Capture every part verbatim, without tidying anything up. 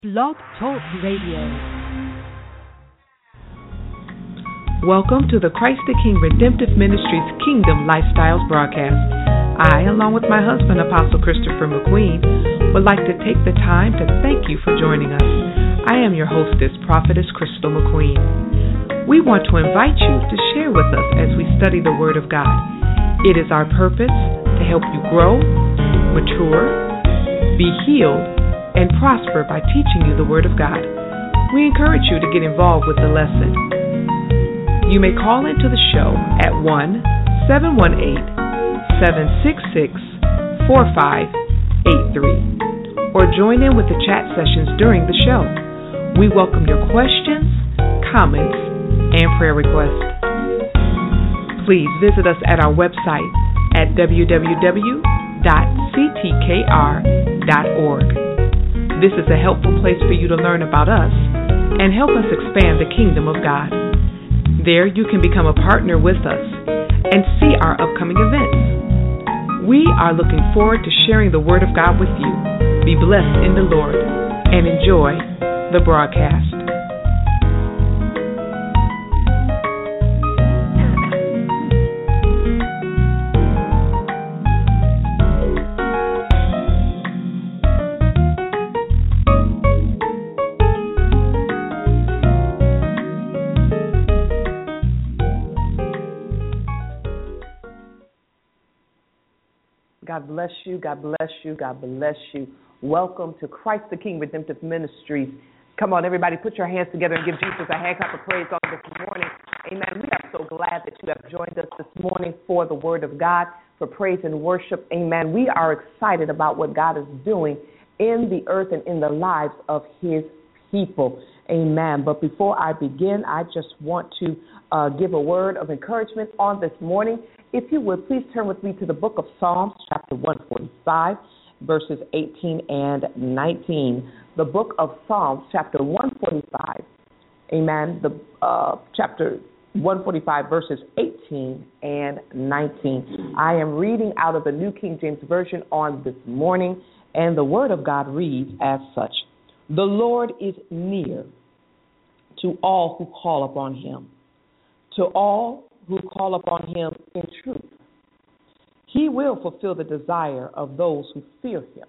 Blog Talk Radio. Welcome to the Christ the King Redemptive Ministries Kingdom Lifestyles broadcast. I, along with my husband, Apostle Christopher McQueen, would like to take the time to thank you for joining us. I am your hostess, Prophetess Crystal McQueen. We want to invite you to share with us as we study the Word of God. It is our purpose to help you grow, mature, be healed, and prosper by teaching you the Word of God. We encourage you to get involved with the lesson. You may call into the show at one seven one eight, seven six six, four five eight three or join in with the chat sessions during the show. We welcome your questions, comments, and prayer requests. Please visit us at our website at w w w dot c t k r dot org. This is a helpful place for you to learn about us and help us expand the kingdom of God. There you can become a partner with us and see our upcoming events. We are looking forward to sharing the Word of God with you. Be blessed in the Lord and enjoy the broadcast. God bless you, God bless you, God bless you. Welcome to Christ the King Redemptive Ministries. Come on, everybody, put your hands together and give Jesus a hand clap of praise on this morning. Amen. We are so glad that you have joined us this morning for the Word of God, for praise and worship. Amen. We are excited about what God is doing in the earth and in the lives of His people. Amen. But before I begin, I just want to uh, give a word of encouragement on this morning. If you would, please turn with me to the book of Psalms, chapter one forty-five, verses eighteen and nineteen. The book of Psalms, chapter one forty-five, amen, the uh, chapter one forty-five, verses eighteen and nineteen. I am reading out of the New King James Version on this morning, and the Word of God reads as such. The Lord is near to all who call upon Him, to all who call upon Him in truth. He will fulfill the desire of those who fear Him.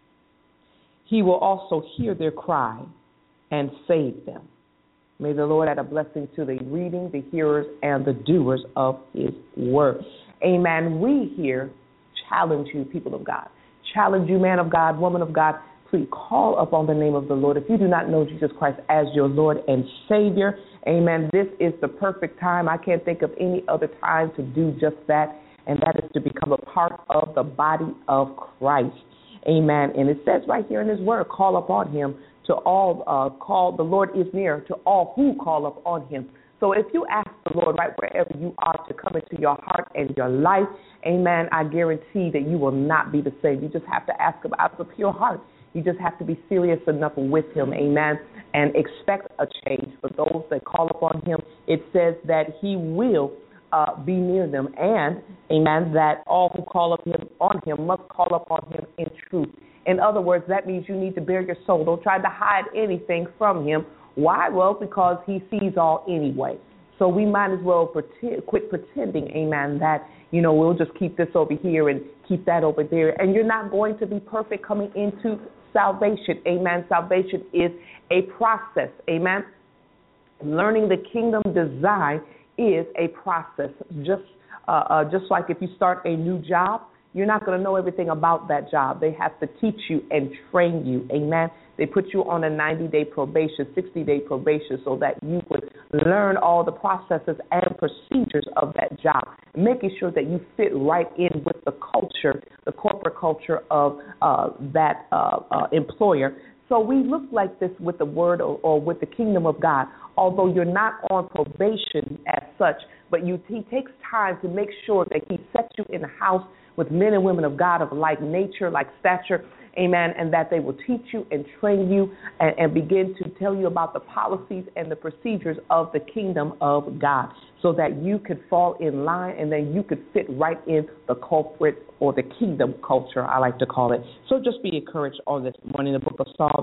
He will also hear their cry and save them. May the Lord add a blessing to the reading, the hearers, and the doers of His word. Amen. We here challenge you, people of God. Challenge you, man of God, woman of God. Please call upon the name of the Lord. If you do not know Jesus Christ as your Lord and Savior, amen, this is the perfect time. I can't think of any other time to do just that, and that is to become a part of the body of Christ. Amen. And it says right here in His word, call upon Him to all, uh, call, the Lord is near to all who call upon Him. So if you ask the Lord right wherever you are to come into your heart and your life, amen, I guarantee that you will not be the same. You just have to ask Him out of a pure heart. You just have to be serious enough with Him, amen, and expect a change. For those that call upon Him, it says that He will uh, be near them, and, amen, that all who call up him, on Him must call upon Him in truth. In other words, that means you need to bare your soul. Don't try to hide anything from Him. Why? Well, because He sees all anyway. So we might as well pretend, quit pretending, amen, that, you know, we'll just keep this over here and keep that over there. And you're not going to be perfect coming into salvation. Amen. Salvation is a process. Amen. Learning the kingdom design is a process. Just, uh, uh, just like if you start a new job, you're not going to know everything about that job. They have to teach you and train you. Amen. They put you on a ninety-day probation, sixty-day probation, so that you would learn all the processes and procedures of that job, making sure that you fit right in with the culture, the corporate culture of uh, that uh, uh, employer. So we look like this with the word or, or with the kingdom of God, although you're not on probation as such, but you, He takes time to make sure that He sets you in a house with men and women of God of like nature, like stature, amen, and that they will teach you and train you and, and begin to tell you about the policies and the procedures of the kingdom of God so that you could fall in line and then you could fit right in the corporate or the kingdom culture, I like to call it. So just be encouraged on this morning. The book of Psalms,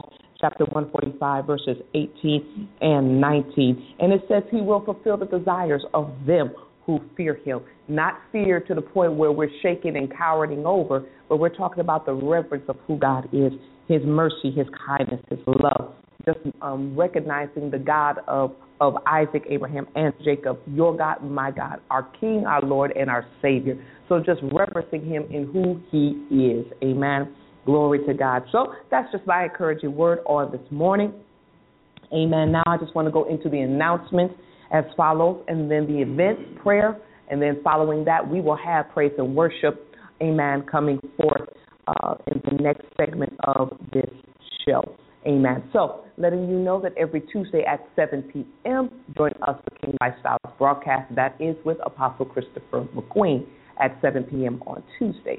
chapter one forty-five, verses eighteen and nineteen. And it says he will fulfill the desires of them who fear him. Not fear to the point where we're shaking and cowering over, but we're talking about the reverence of who God is, his mercy, his kindness, his love. Just um, recognizing the God of, of Isaac, Abraham, and Jacob, your God, my God, our King, our Lord, and our Savior. So just reverencing him in who he is. Amen. Glory to God. So that's just my encouraging word on this morning. Amen. Now I just want to go into the announcements as follows, and then the event, prayer, and then following that, we will have praise and worship, amen, coming forth uh, in the next segment of this show. Amen. So, letting you know that every Tuesday at seven p.m., join us for King Lifestyles broadcast. That is with Apostle Christopher McQueen at seven p.m. on Tuesdays.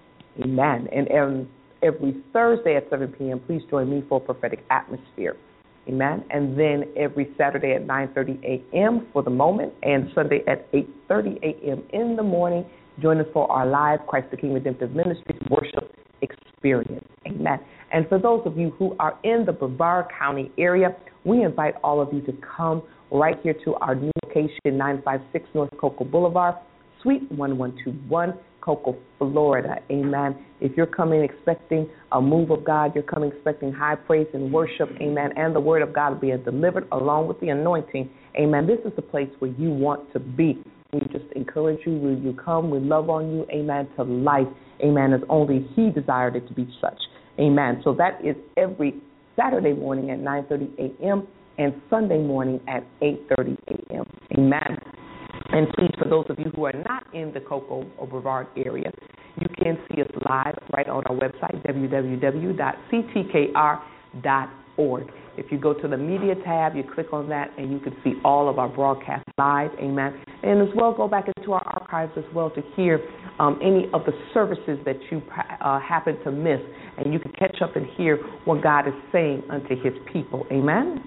Amen. And every Thursday at seven p.m., please join me for Prophetic Atmosphere. Amen. And then every Saturday at nine thirty a.m. for the moment, and Sunday at eight thirty a.m. in the morning, join us for our live Christ the King Redemptive Ministries worship experience. Amen. And for those of you who are in the Brevard County area, we invite all of you to come right here to our new location, nine five six North Cocoa Boulevard, Suite one one two one, Cocoa, Florida. Amen. If you're coming expecting a move of God, you're coming expecting high praise and worship, amen, and the word of God being delivered along with the anointing, amen, this is the place where you want to be. We just encourage you, will you come, we love on you, amen, to life, amen, as only he desired it to be such, amen. So that is every Saturday morning at nine thirty a.m. and Sunday morning at eight thirty a.m., amen. And please, for those of you who are not in the Cocoa or Brevard area, you can see us live right on our website, w w w dot c t k r dot org. If you go to the media tab, you click on that, and you can see all of our broadcasts live, amen. And as well, go back into our archives as well to hear um, any of the services that you uh, happen to miss, and you can catch up and hear what God is saying unto his people, amen.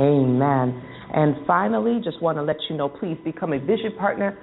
Amen. And finally, just want to let you know, please become a vision partner.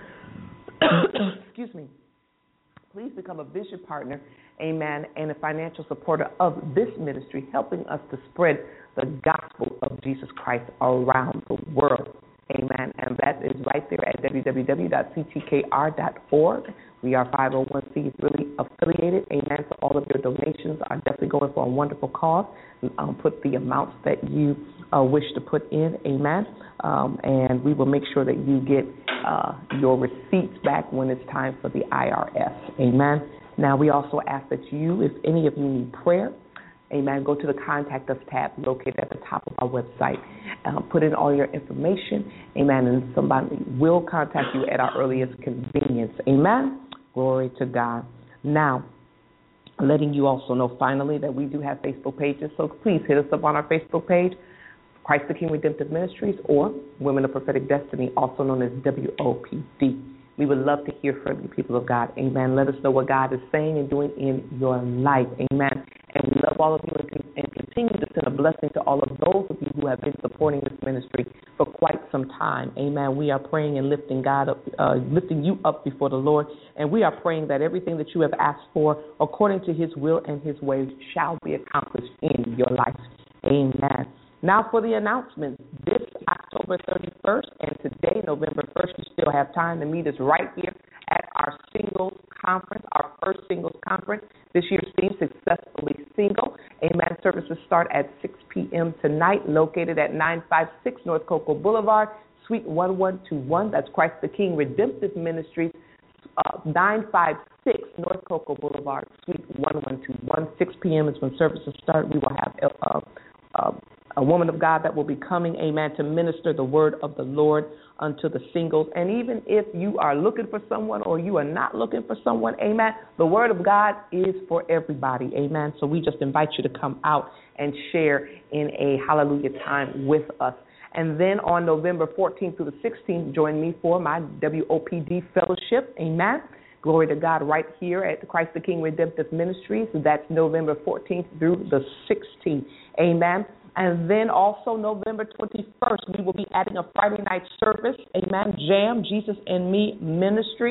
Excuse me. Please become a vision partner, amen, and a financial supporter of this ministry, helping us to spread the gospel of Jesus Christ around the world. Amen. And that is right there at w w w dot c t k r dot org. We are five oh one c three affiliated. Amen. So all of your donations are definitely going for a wonderful cause. Um, put the amounts that you uh, wish to put in. Amen. Um, and we will make sure that you get uh, your receipts back when it's time for the I R S. Amen. Now, we also ask that you, if any of you need prayer, amen, go to the Contact Us tab located at the top of our website. Uh, put in all your information, amen, and somebody will contact you at our earliest convenience. Amen. Glory to God. Now, letting you also know finally that we do have Facebook pages, so please hit us up on our Facebook page, Christ the King Redemptive Ministries, or Women of Prophetic Destiny, also known as W O P D. We would love to hear from you, people of God. Amen. Let us know what God is saying and doing in your life. Amen. And we love all of you and, and continue to send a blessing to all of those of you who have been supporting this ministry for quite some time. Amen. We are praying and lifting God up, uh, lifting you up before the Lord. And we are praying that everything that you have asked for according to his will and his way shall be accomplished in your life. Amen. Now for the announcements. This October thirty-first and today, November first, you still have time to meet us right here at our singles conference, our first singles conference. This year's theme, Successfully Single. Amen. Services start at six p.m. tonight, located at nine five six North Cocoa Boulevard, Suite one one two one. That's Christ the King Redemptive Ministries, uh, nine five six North Cocoa Boulevard, Suite one one two one. six p.m. is when services start. We will have uh, uh, a woman of God that will be coming, amen, to minister the word of the Lord unto the singles. And even if you are looking for someone or you are not looking for someone, amen, the word of God is for everybody, amen. So we just invite you to come out and share in a hallelujah time with us. And then on November fourteenth through the sixteenth, join me for my W O P D fellowship, amen. Glory to God, right here at the Christ the King Redemptive Ministries. That's November fourteenth through the sixteenth, amen. And then also November twenty-first, we will be adding a Friday night service, amen, Jam, Jesus and Me Ministries,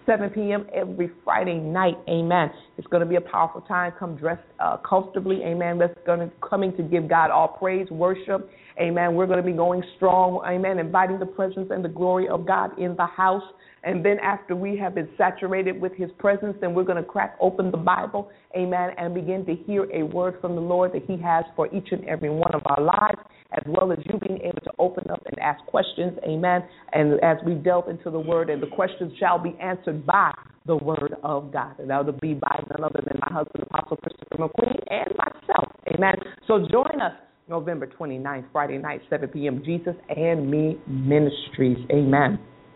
seven p.m. every Friday night. Amen. It's going to be a powerful time. Come dressed uh, comfortably. Amen. Let's going to coming to give God all praise, worship. Amen. We're going to be going strong. Amen. Inviting the presence and the glory of God in the house. And then after we have been saturated with his presence, then we're going to crack open the Bible, amen, and begin to hear a word from the Lord that he has for each and every one of our lives, as well as you being able to open up and ask questions, amen, and as we delve into the word, and the questions shall be answered by the word of God. And that will be by none other than my husband, Apostle Christopher McQueen, and myself, amen. So join us November twenty-ninth, Friday night, seven p.m., Jesus and Me Ministries, amen.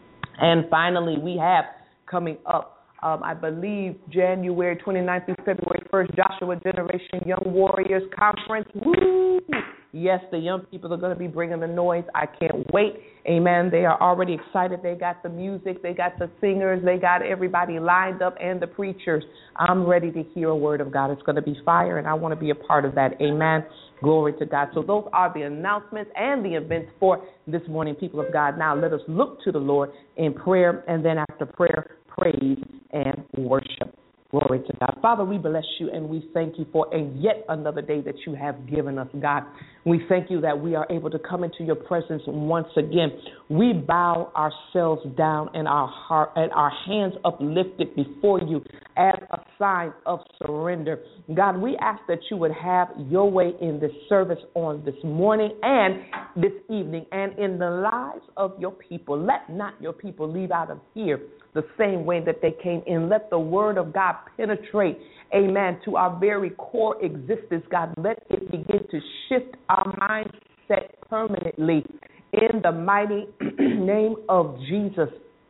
And finally, we have coming up, um, I believe, January twenty-ninth through February first, Joshua Generation Young Warriors Conference. Woo! Yes, the young people are going to be bringing the noise. I can't wait. Amen. They are already excited. They got the music. They got the singers. They got everybody lined up and the preachers. I'm ready to hear a word of God. It's going to be fire, and I want to be a part of that. Amen. Glory to God. So those are the announcements and the events for this morning, people of God. Now let us look to the Lord in prayer, and then after prayer, praise and worship. Glory to God. Father, we bless you and we thank you for a yet another day that you have given us, God. We thank you that we are able to come into your presence once again. We bow ourselves down and our heart and our hands uplifted before you as a sign of surrender. God, we ask that you would have your way in this service on this morning and this evening and in the lives of your people. Let not your people leave out of here the same way that they came in. Let the word of God penetrate, amen, to our very core existence, God. Let it begin to shift our mindset permanently in the mighty name of Jesus.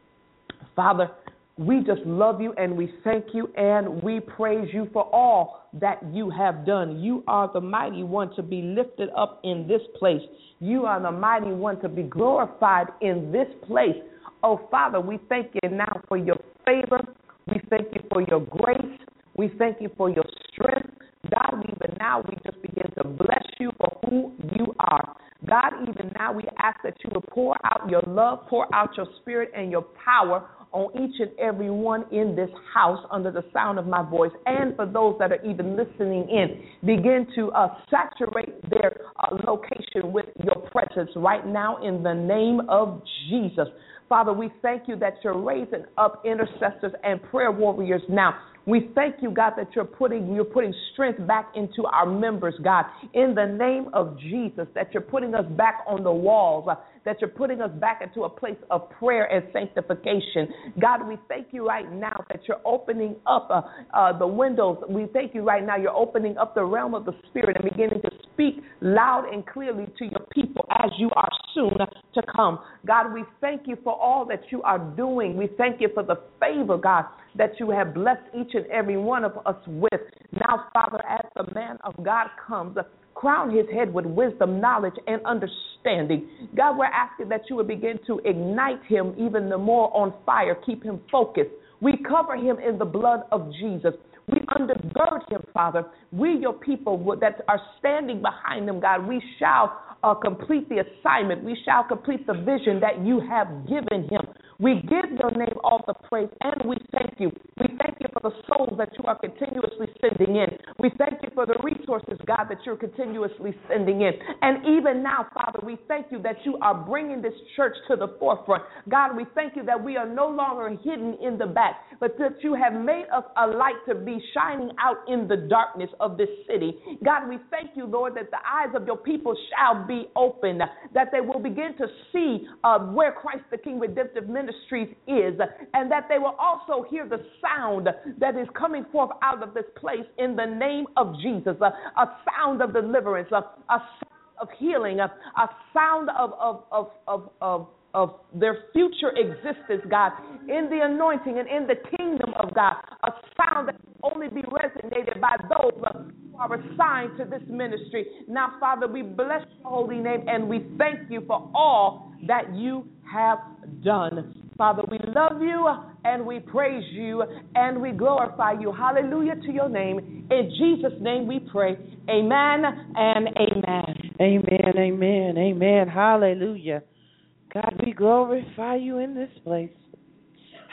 Father, we just love you and we thank you and we praise you for all that you have done. You are the mighty one to be lifted up in this place. You are the mighty one to be glorified in this place. Oh, Father, we thank you now for your favor. We thank you for your grace. We thank you for your strength. God, even now we just begin to bless you for who you are. God, even now we ask that you would pour out your love, pour out your spirit and your power on each and every one in this house under the sound of my voice. And for those that are even listening in, begin to uh, saturate their uh, location with your presence right now in the name of Jesus. Father, we thank you that you're raising up intercessors and prayer warriors now. We thank you, God, that you're putting you're putting strength back into our members, God, in the name of Jesus, that you're putting us back on the walls, uh, that you're putting us back into a place of prayer and sanctification. God, we thank you right now that you're opening up uh, uh, the windows. We thank you right now you're opening up the realm of the Spirit and beginning to speak loud and clearly to your people as you are soon to come. God, we thank you for all that you are doing. We thank you for the favor, God, that you have blessed each and every one of us with. Now, Father, as the man of God comes, crown his head with wisdom, knowledge, and understanding. God, we're asking that you would begin to ignite him even the more on fire, keep him focused. We cover him in the blood of Jesus. We undergird him, Father. We, your people that are standing behind him, God, we shall uh, complete the assignment. We shall complete the vision that you have given him. We give your name all the praise, and we thank you. We thank you for the souls that you are continuously sending in. We thank you for the resources, God, that you're continuously sending in. And even now, Father, we thank you that you are bringing this church to the forefront. God, we thank you that we are no longer hidden in the back, but that you have made us a light to be shining out in the darkness of this city. God, we thank you, Lord, that the eyes of your people shall be opened, that they will begin to see uh, where Christ the King Redemptive Ministries is, and that they will also hear the sound that is coming forth out of this place in the name of Jesus, a, a sound of deliverance, a, a sound of healing, a, a sound of, of, of, of, of of their future existence, God, in the anointing and in the kingdom of God, a sound that will only be resonated by those who are assigned to this ministry. Now, Father, we bless your holy name and we thank you for all that you have done. Father, we love you and we praise you and we glorify you. Hallelujah to your name. In Jesus' name we pray. Amen and amen. Amen, amen, amen. Hallelujah. God, we glorify you in this place.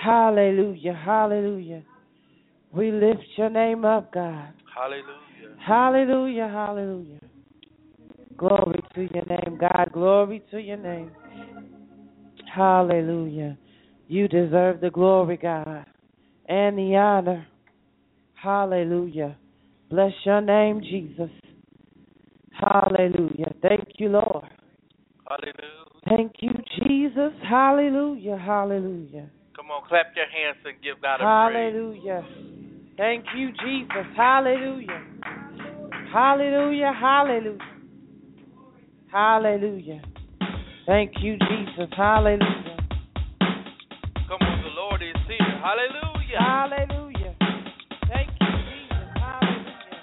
Hallelujah, hallelujah. We lift your name up, God. Hallelujah. Hallelujah, hallelujah. Glory to your name, God. Glory to your name. Hallelujah. You deserve the glory, God, and the honor. Hallelujah. Bless your name, Jesus. Hallelujah. Thank you, Lord. Hallelujah. Thank you, Jesus. Hallelujah, hallelujah. Come on, clap your hands and give God a praise. Hallelujah. Thank you, Jesus. Hallelujah. Hallelujah, hallelujah. Hallelujah. Thank you, Jesus. Hallelujah. Come on, the Lord is here. Hallelujah. Hallelujah. Thank you, Jesus. Hallelujah.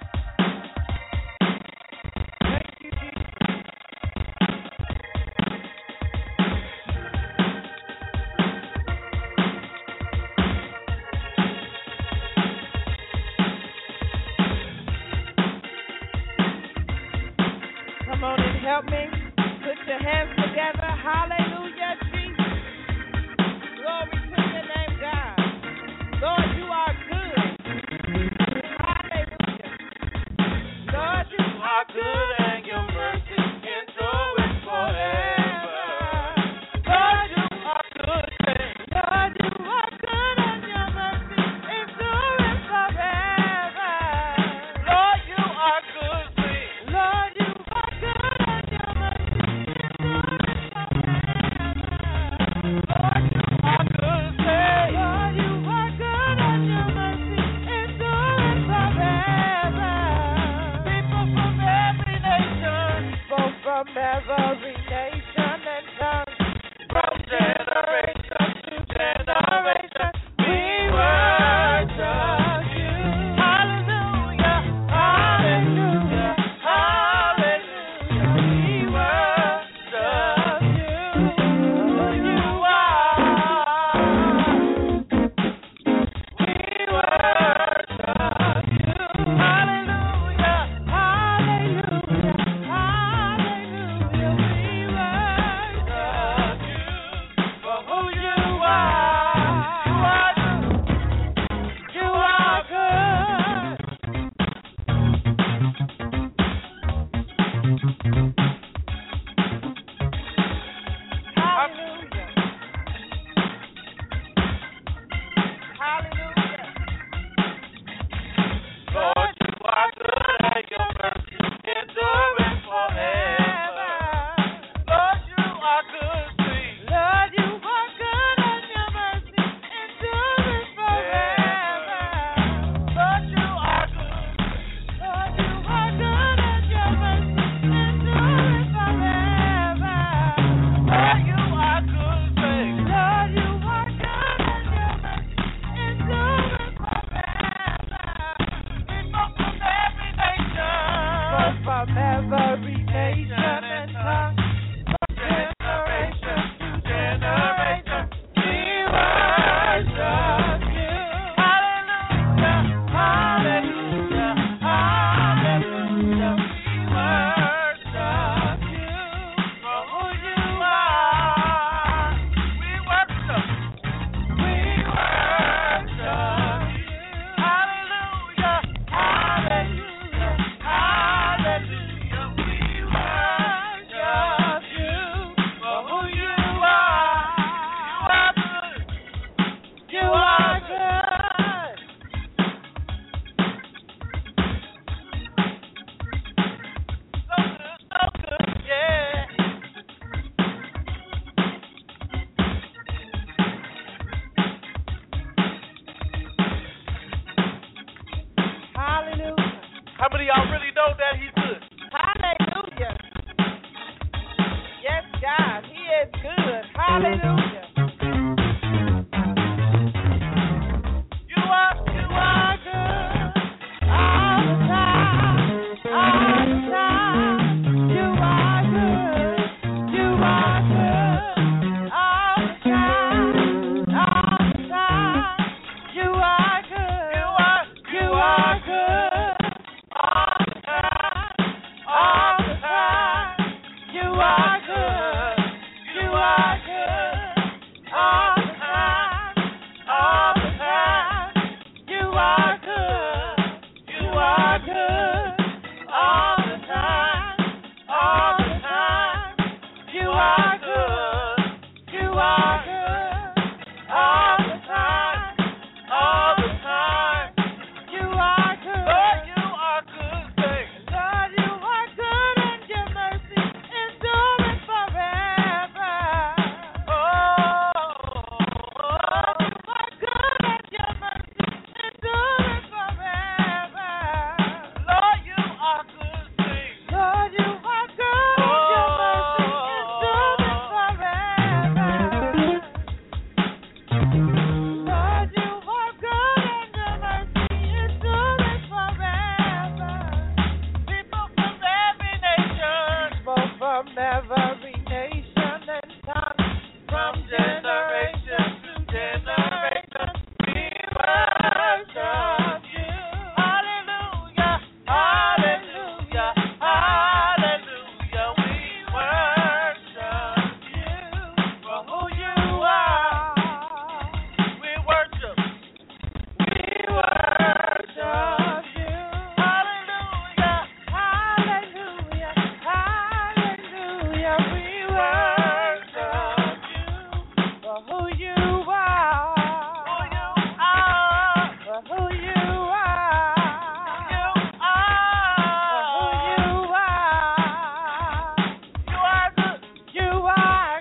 Thank you, Jesus. Come on and help me. Put your hands together. Hallelujah, Jesus. Glory to your name, God. Lord, you are good. Hallelujah. Lord, you are good and your mercy endures forever. Lord, you are good. Lord, you are good and your mercy endures forever. Lord, you are good. Lord, you are good and your mercy endures from every nation and tongue, from generation to generation, we worship you. Hallelujah, hallelujah, hallelujah. We worship you for who you are. We worship. We worship you. Hallelujah, hallelujah, hallelujah. We worship you for who you are. Who you are. For who you are. You are. For who you are. You are good. You are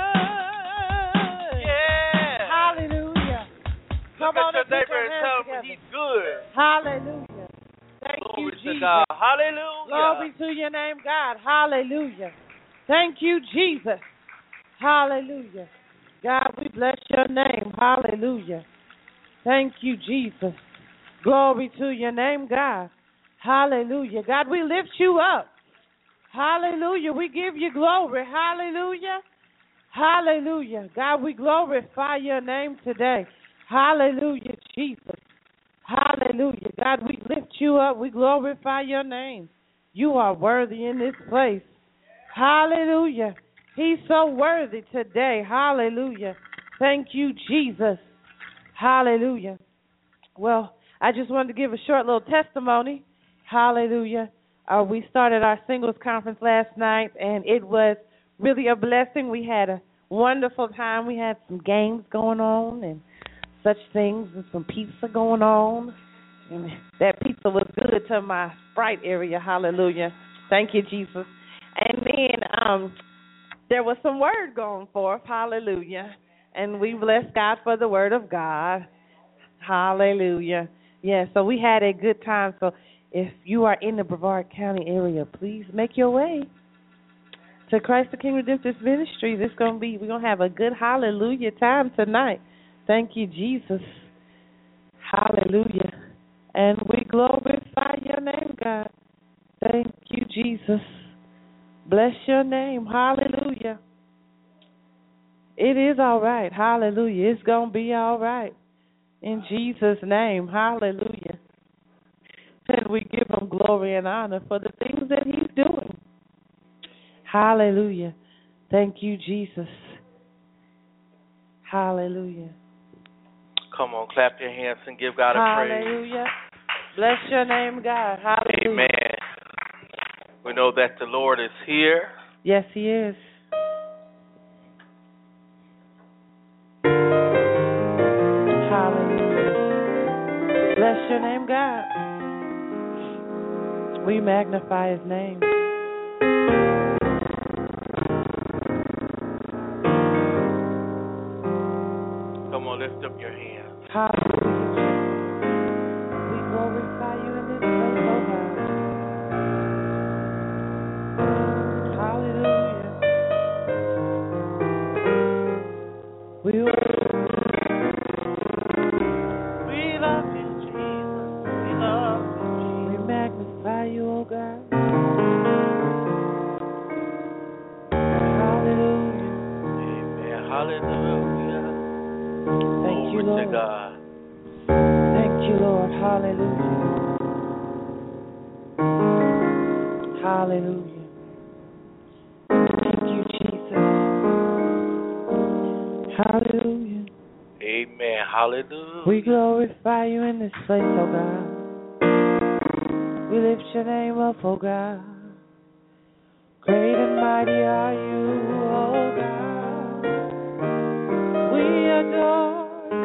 good. Yeah. Hallelujah. Come Look on at and your put neighbor your and hands tell him together. he's good. Hallelujah. Thank you, Glory to Jesus. God. Hallelujah. Glory to your name, God. Hallelujah. Thank you, Jesus. Hallelujah. God, we bless your name. Hallelujah. Thank you, Jesus. Glory to your name, God. Hallelujah. God, we lift you up. Hallelujah. We give you glory. Hallelujah. Hallelujah. God, we glorify your name today. Hallelujah, Jesus. Hallelujah. God, we lift you up. We glorify your name. You are worthy in this place. Hallelujah. He's so worthy today. Hallelujah. Thank you, Jesus. Hallelujah. Well, I just wanted to give a short little testimony. Hallelujah. Uh, we started our singles conference last night, and it was really a blessing. We had a wonderful time. We had some games going on and such things, and some pizza going on. And that pizza was good to my Sprite area. Hallelujah. Thank you, Jesus. And then um, there was some word going forth. Hallelujah. And we bless God for the word of God. Hallelujah. Yeah, so we had a good time. So if you are in the Brevard County area, please make your way to Christ the King Redemptive Ministries. It's gonna be we're gonna have a good hallelujah time tonight. Thank you, Jesus. Hallelujah. And we glorify your name, God. Thank you, Jesus. Bless your name. Hallelujah. It is all right. Hallelujah. It's gonna be all right. In Jesus' name. Hallelujah. And we give him glory and honor for the things that he's doing. Hallelujah. Thank you, Jesus. Hallelujah. Come on, clap your hands and give God a praise. Hallelujah. Bless your name, God. Hallelujah. Amen. We know that the Lord is here. Yes, he is. Hallelujah. Bless your name, God. We magnify his name. Come on, lift up your hands. Hallelujah. We glorify you in this place, oh God. Hallelujah. We We love you, Jesus. We love you, Jesus. We magnify you, oh God. Hallelujah. Amen. Hallelujah. Thank you, Glory to Lord. God. Thank you, Lord. Hallelujah. Hallelujah. Thank you, Jesus. Hallelujah. Amen. Hallelujah. We glorify you in this place, oh God. We lift your name up, oh God. Great and mighty are you, oh God. We adore you.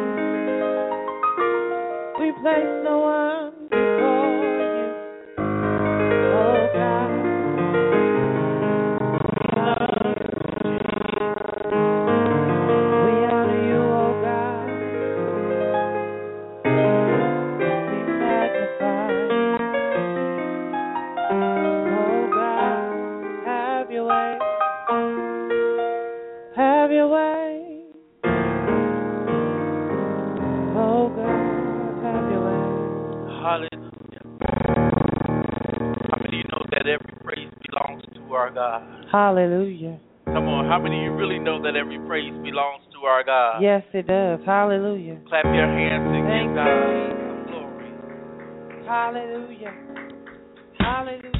We place no one before you, oh God. We love you. We honor you, oh God. We magnify you. Oh God, have your way. Have your way. Oh God, have your way. God. Hallelujah. Come on, how many of you really know that every praise belongs to our God? Yes, it does. Hallelujah. Clap your hands and Thank give you, God Jesus. glory. Hallelujah. Hallelujah.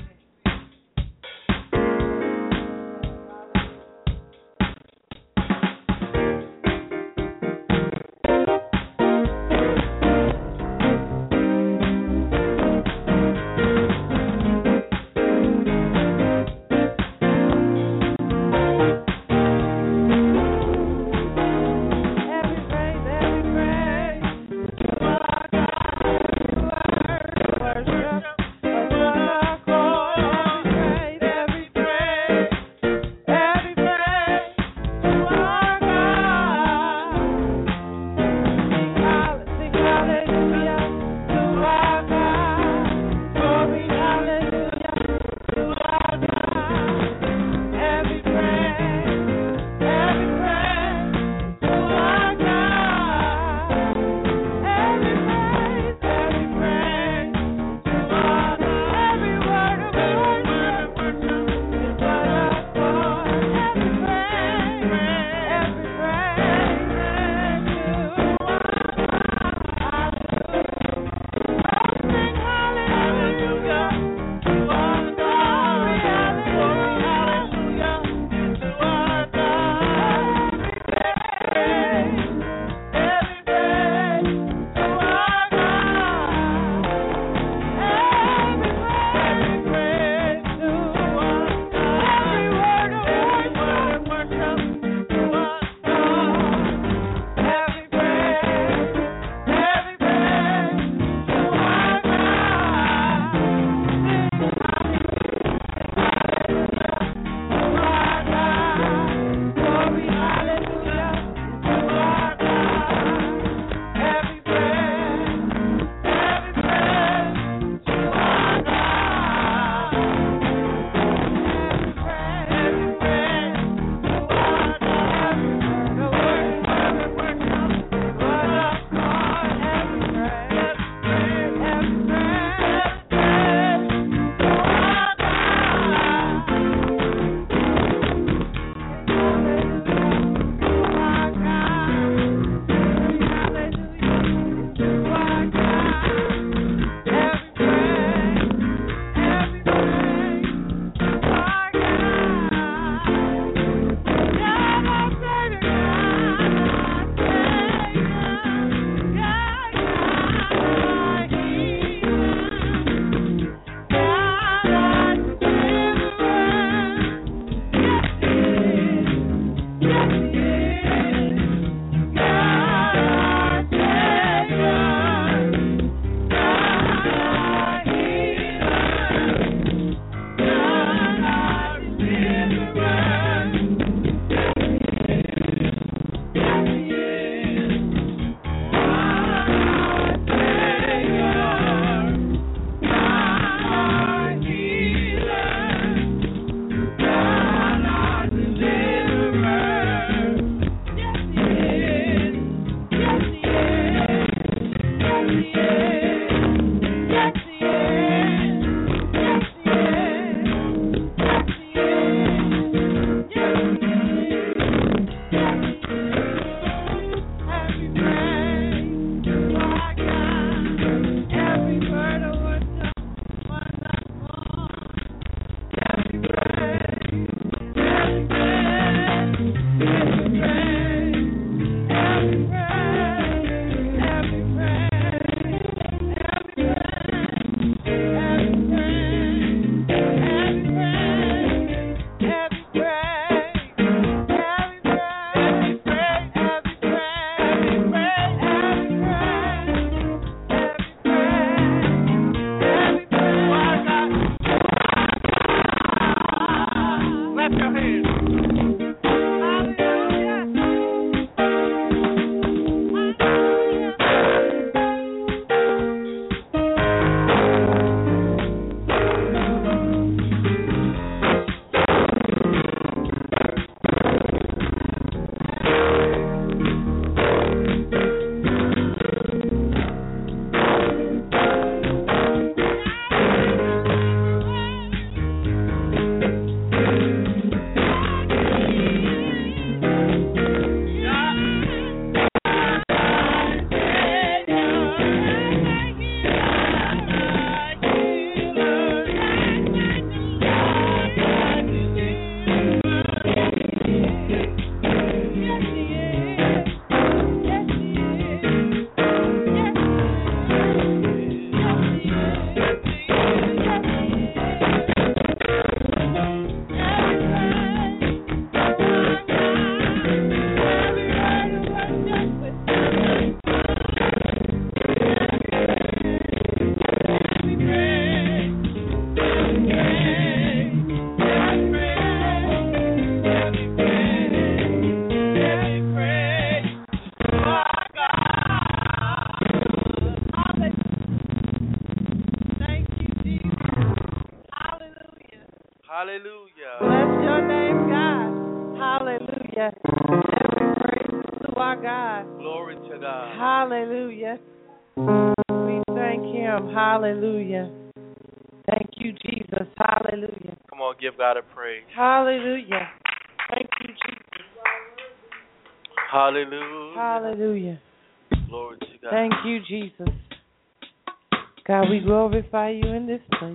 God. Glory to God. Hallelujah. We thank him. Hallelujah. Thank you, Jesus. Hallelujah. Come on, give God a praise. Hallelujah. Thank you, Jesus. Hallelujah. Hallelujah. Glory to God. Thank you, Jesus. God, we glorify you in this place.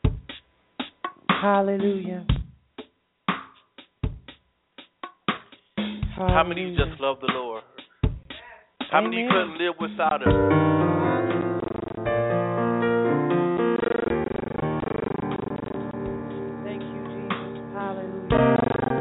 Hallelujah. How many of you just love the Lord? How many of you couldn't live without him? Thank you, Jesus. Hallelujah.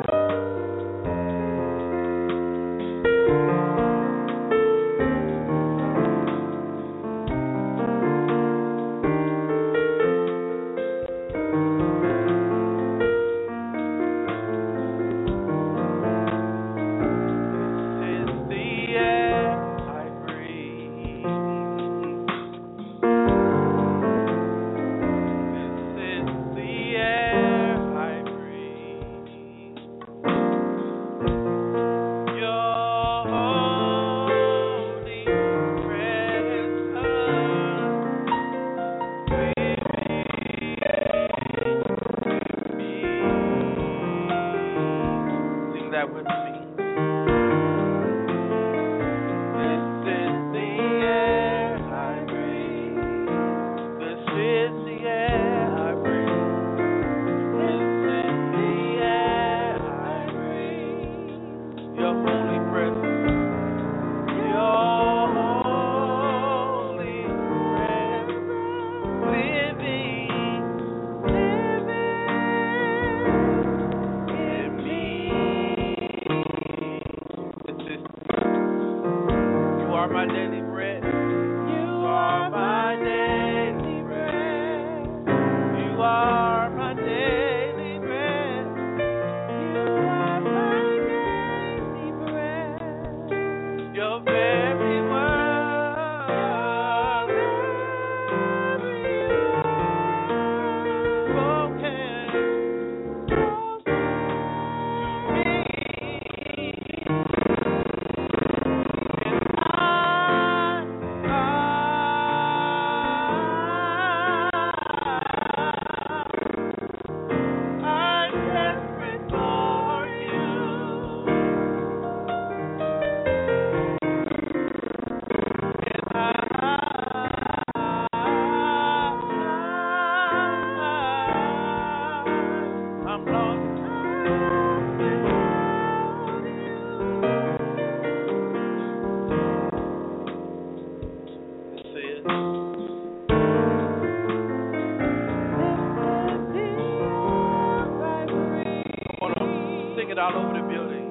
All over the building.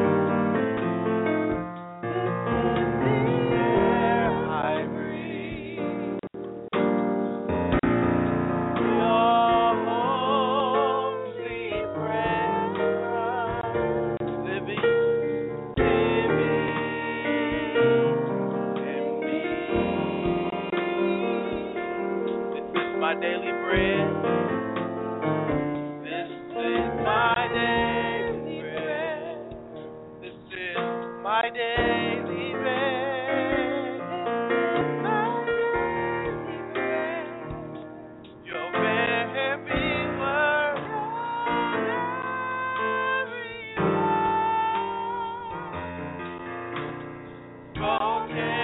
My daily bread. This is my daily bread. This is my daily bread. Your very word. Spoken.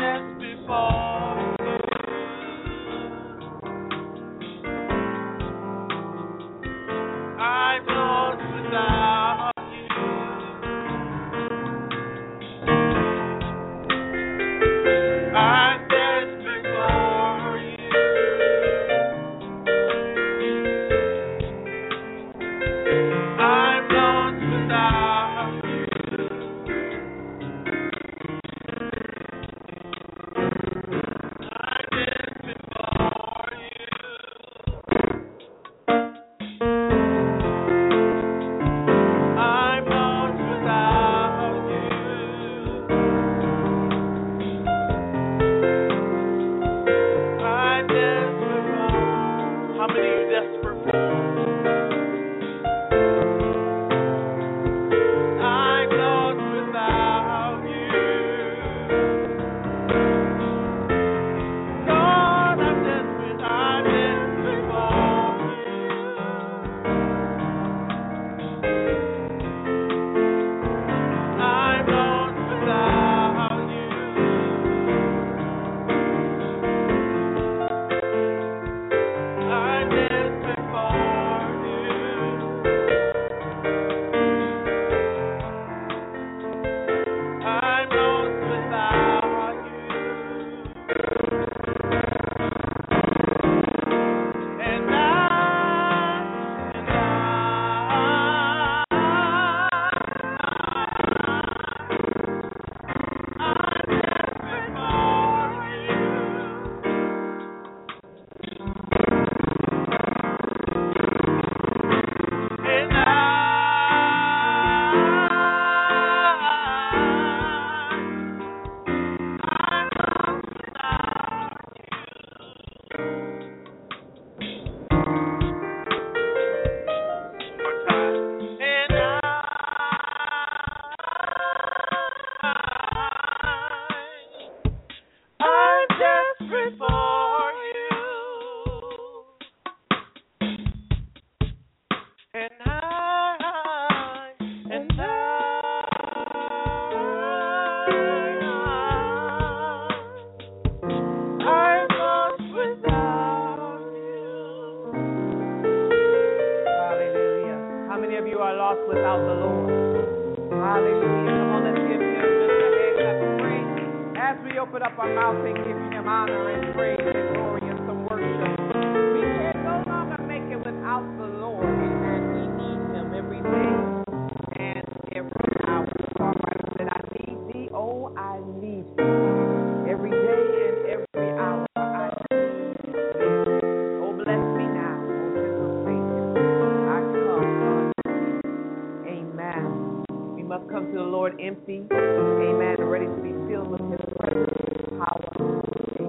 Empty, amen, and ready to be filled with His presence, His power,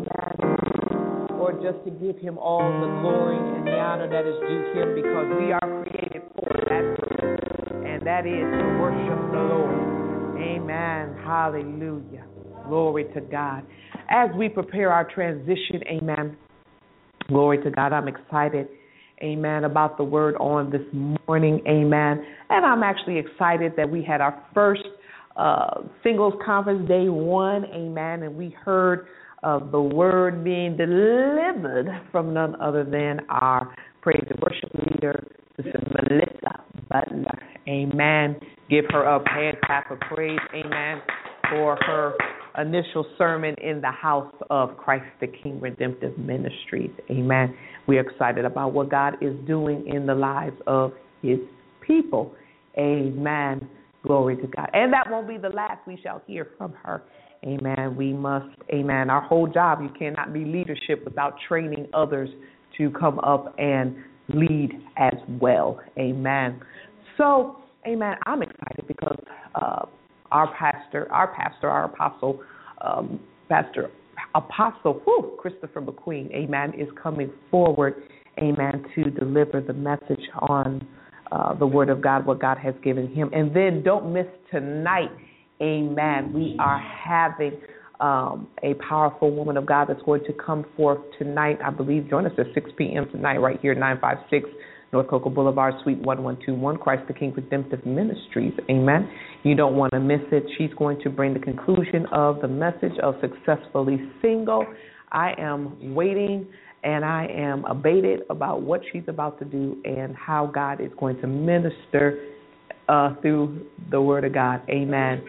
amen, or just to give Him all the glory and the honor that is due Him, because we are created for that purpose, and that is to worship the Lord, amen, hallelujah, glory to God. As we prepare our transition, amen, glory to God, I'm excited, amen, about the word on this morning, amen, and I'm actually excited that we had our first Uh, singles conference day one, amen, and we heard of uh, the word being delivered from none other than our praise and worship leader, Sister Melissa Butler, amen. Give her a hand clap of praise, amen, for her initial sermon in the house of Christ the King Redemptive Ministries, amen. We're excited about what God is doing in the lives of His people, amen. Glory to God. And that won't be the last we shall hear from her. Amen. We must, amen, our whole job, you cannot be leadership without training others to come up and lead as well. Amen. So, amen, I'm excited because uh, our pastor, our pastor, our apostle, um, Pastor Apostle whew, Christopher McQueen, amen, is coming forward, amen, to deliver the message on Uh, the word of God, what God has given him. And then don't miss tonight, amen, we are having um, a powerful woman of God that's going to come forth tonight. I believe join us at six p.m. tonight right here, nine five six North Cocoa Boulevard, Suite one one two one, Christ the King Redemptive Ministries. Amen. You don't want to miss it. She's going to bring the conclusion of the message of Successfully Single. I am waiting and I am abated about what she's about to do and how God is going to minister uh, through the Word of God. Amen.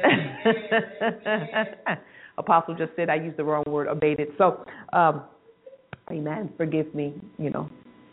Apostle just said I used the wrong word, abated. So, um, amen. Forgive me, you know.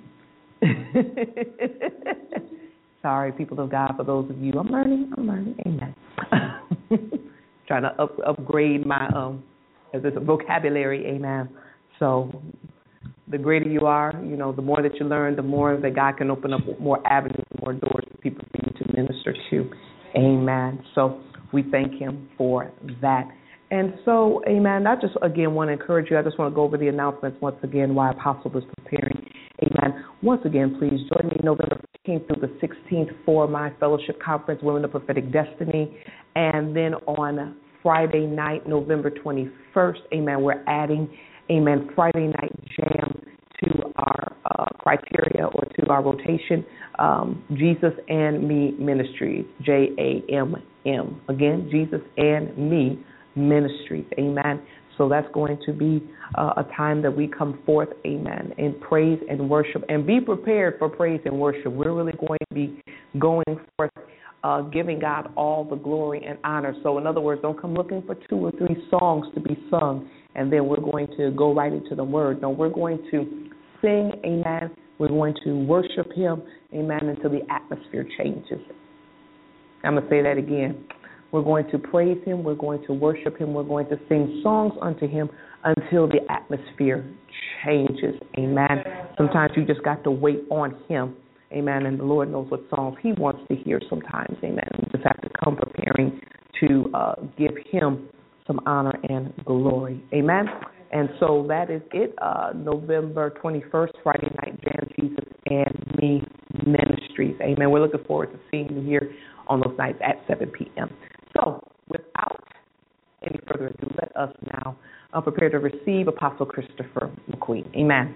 Sorry, people of God, for those of you. I'm learning. I'm learning. Amen. Trying to up, upgrade my um, as it's a vocabulary. Amen. So, the greater you are, you know, the more that you learn, the more that God can open up more avenues, more doors for people for you to minister to. Amen. So we thank Him for that. And so, amen, I just, again, want to encourage you. I just want to go over the announcements once again while Apostle is preparing. Amen. Once again, please join me November fifteenth through the sixteenth for my fellowship conference, Women of Prophetic Destiny. And then on Friday night, November twenty-first, amen, we're adding, amen, Friday night jam to our uh, criteria or to our rotation, um, Jesus and Me Ministries, J A M M. Again, Jesus and Me Ministries, amen. So that's going to be uh, a time that we come forth, amen, in praise and worship. And be prepared for praise and worship. We're really going to be going forth, uh, giving God all the glory and honor. So in other words, don't come looking for two or three songs to be sung, and then we're going to go right into the Word. No, we're going to sing, amen. We're going to worship Him, amen, until the atmosphere changes. I'm going to say that again. We're going to praise Him. We're going to worship Him. We're going to sing songs unto Him until the atmosphere changes. Amen. Sometimes you just got to wait on Him. Amen. And the Lord knows what songs He wants to hear sometimes. Amen. We just have to come preparing to uh, give Him some honor and glory. Amen. And so that is it. Uh, November twenty-first, Friday night jam, Jesus and Me Ministries. Amen. We're looking forward to seeing you here on those nights at seven p.m. So, without any further ado, let us now uh, prepare to receive Apostle Christopher McQueen. Amen.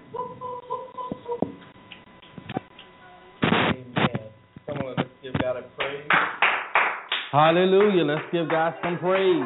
Amen. Come on, let's give God a praise. Hallelujah. Let's give God some praise.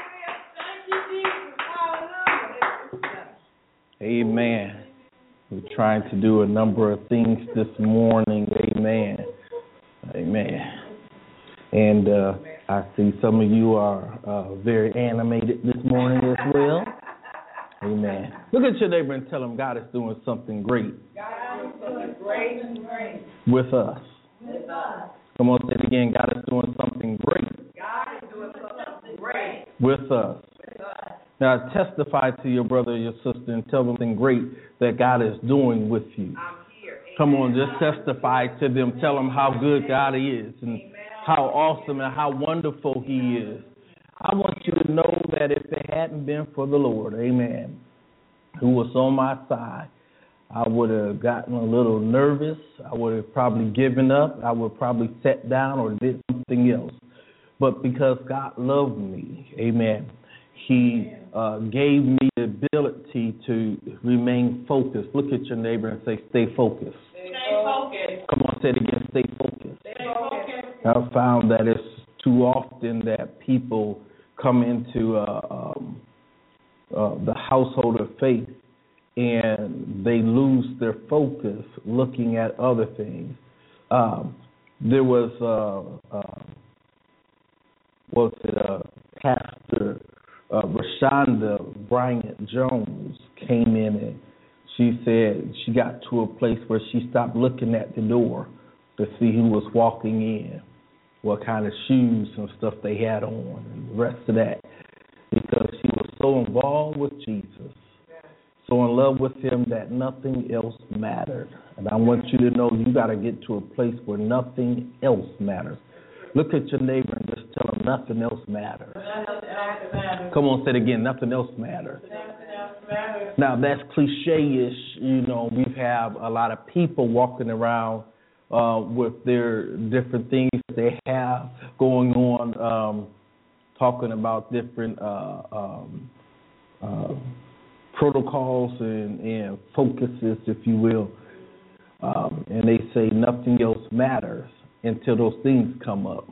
Amen. We're trying to do a number of things this morning. Amen. Amen. And uh, I see some of you are uh, very animated this morning as well. Amen. Look at your neighbor and tell him God is doing something great. God is doing great and great. With us. With us. Come on, say it again. God is doing something great. God is doing something great. With us. With us. Now testify to your brother or your sister and tell them something great that God is doing with you. I'm here. Come on, just testify to them. Tell them how good God is and how awesome and how wonderful He is. I want you to know that if it hadn't been for the Lord, amen, who was on my side, I would have gotten a little nervous. I would have probably given up. I would have probably sat down or did something else. But because God loved me, amen, He uh, gave me the ability to remain focused. Look at your neighbor and say, stay focused. Stay focused. Come on, say it again, stay focused. Stay focused. I've found that it's too often that people come into uh, um, uh, the household of faith and they lose their focus looking at other things. Um, there was, uh, uh, what's it, uh, Pastor uh, Rashonda Bryant Jones came in and she said she got to a place where she stopped looking at the door to see who was walking in, what kind of shoes and stuff they had on, and the rest of that, because she was so involved with Jesus, so in love with Him that nothing else mattered. And I want you to know you got to get to a place where nothing else matters. Look at your neighbor and just tell him nothing else matters. Come on, say it again, nothing else matters. Now, that's cliche-ish. You know, we have a lot of people walking around uh, with their different things they have going on, um, talking about different uh, um, uh, protocols and, and focuses, if you will. Um, and they say nothing else matters until those things come up.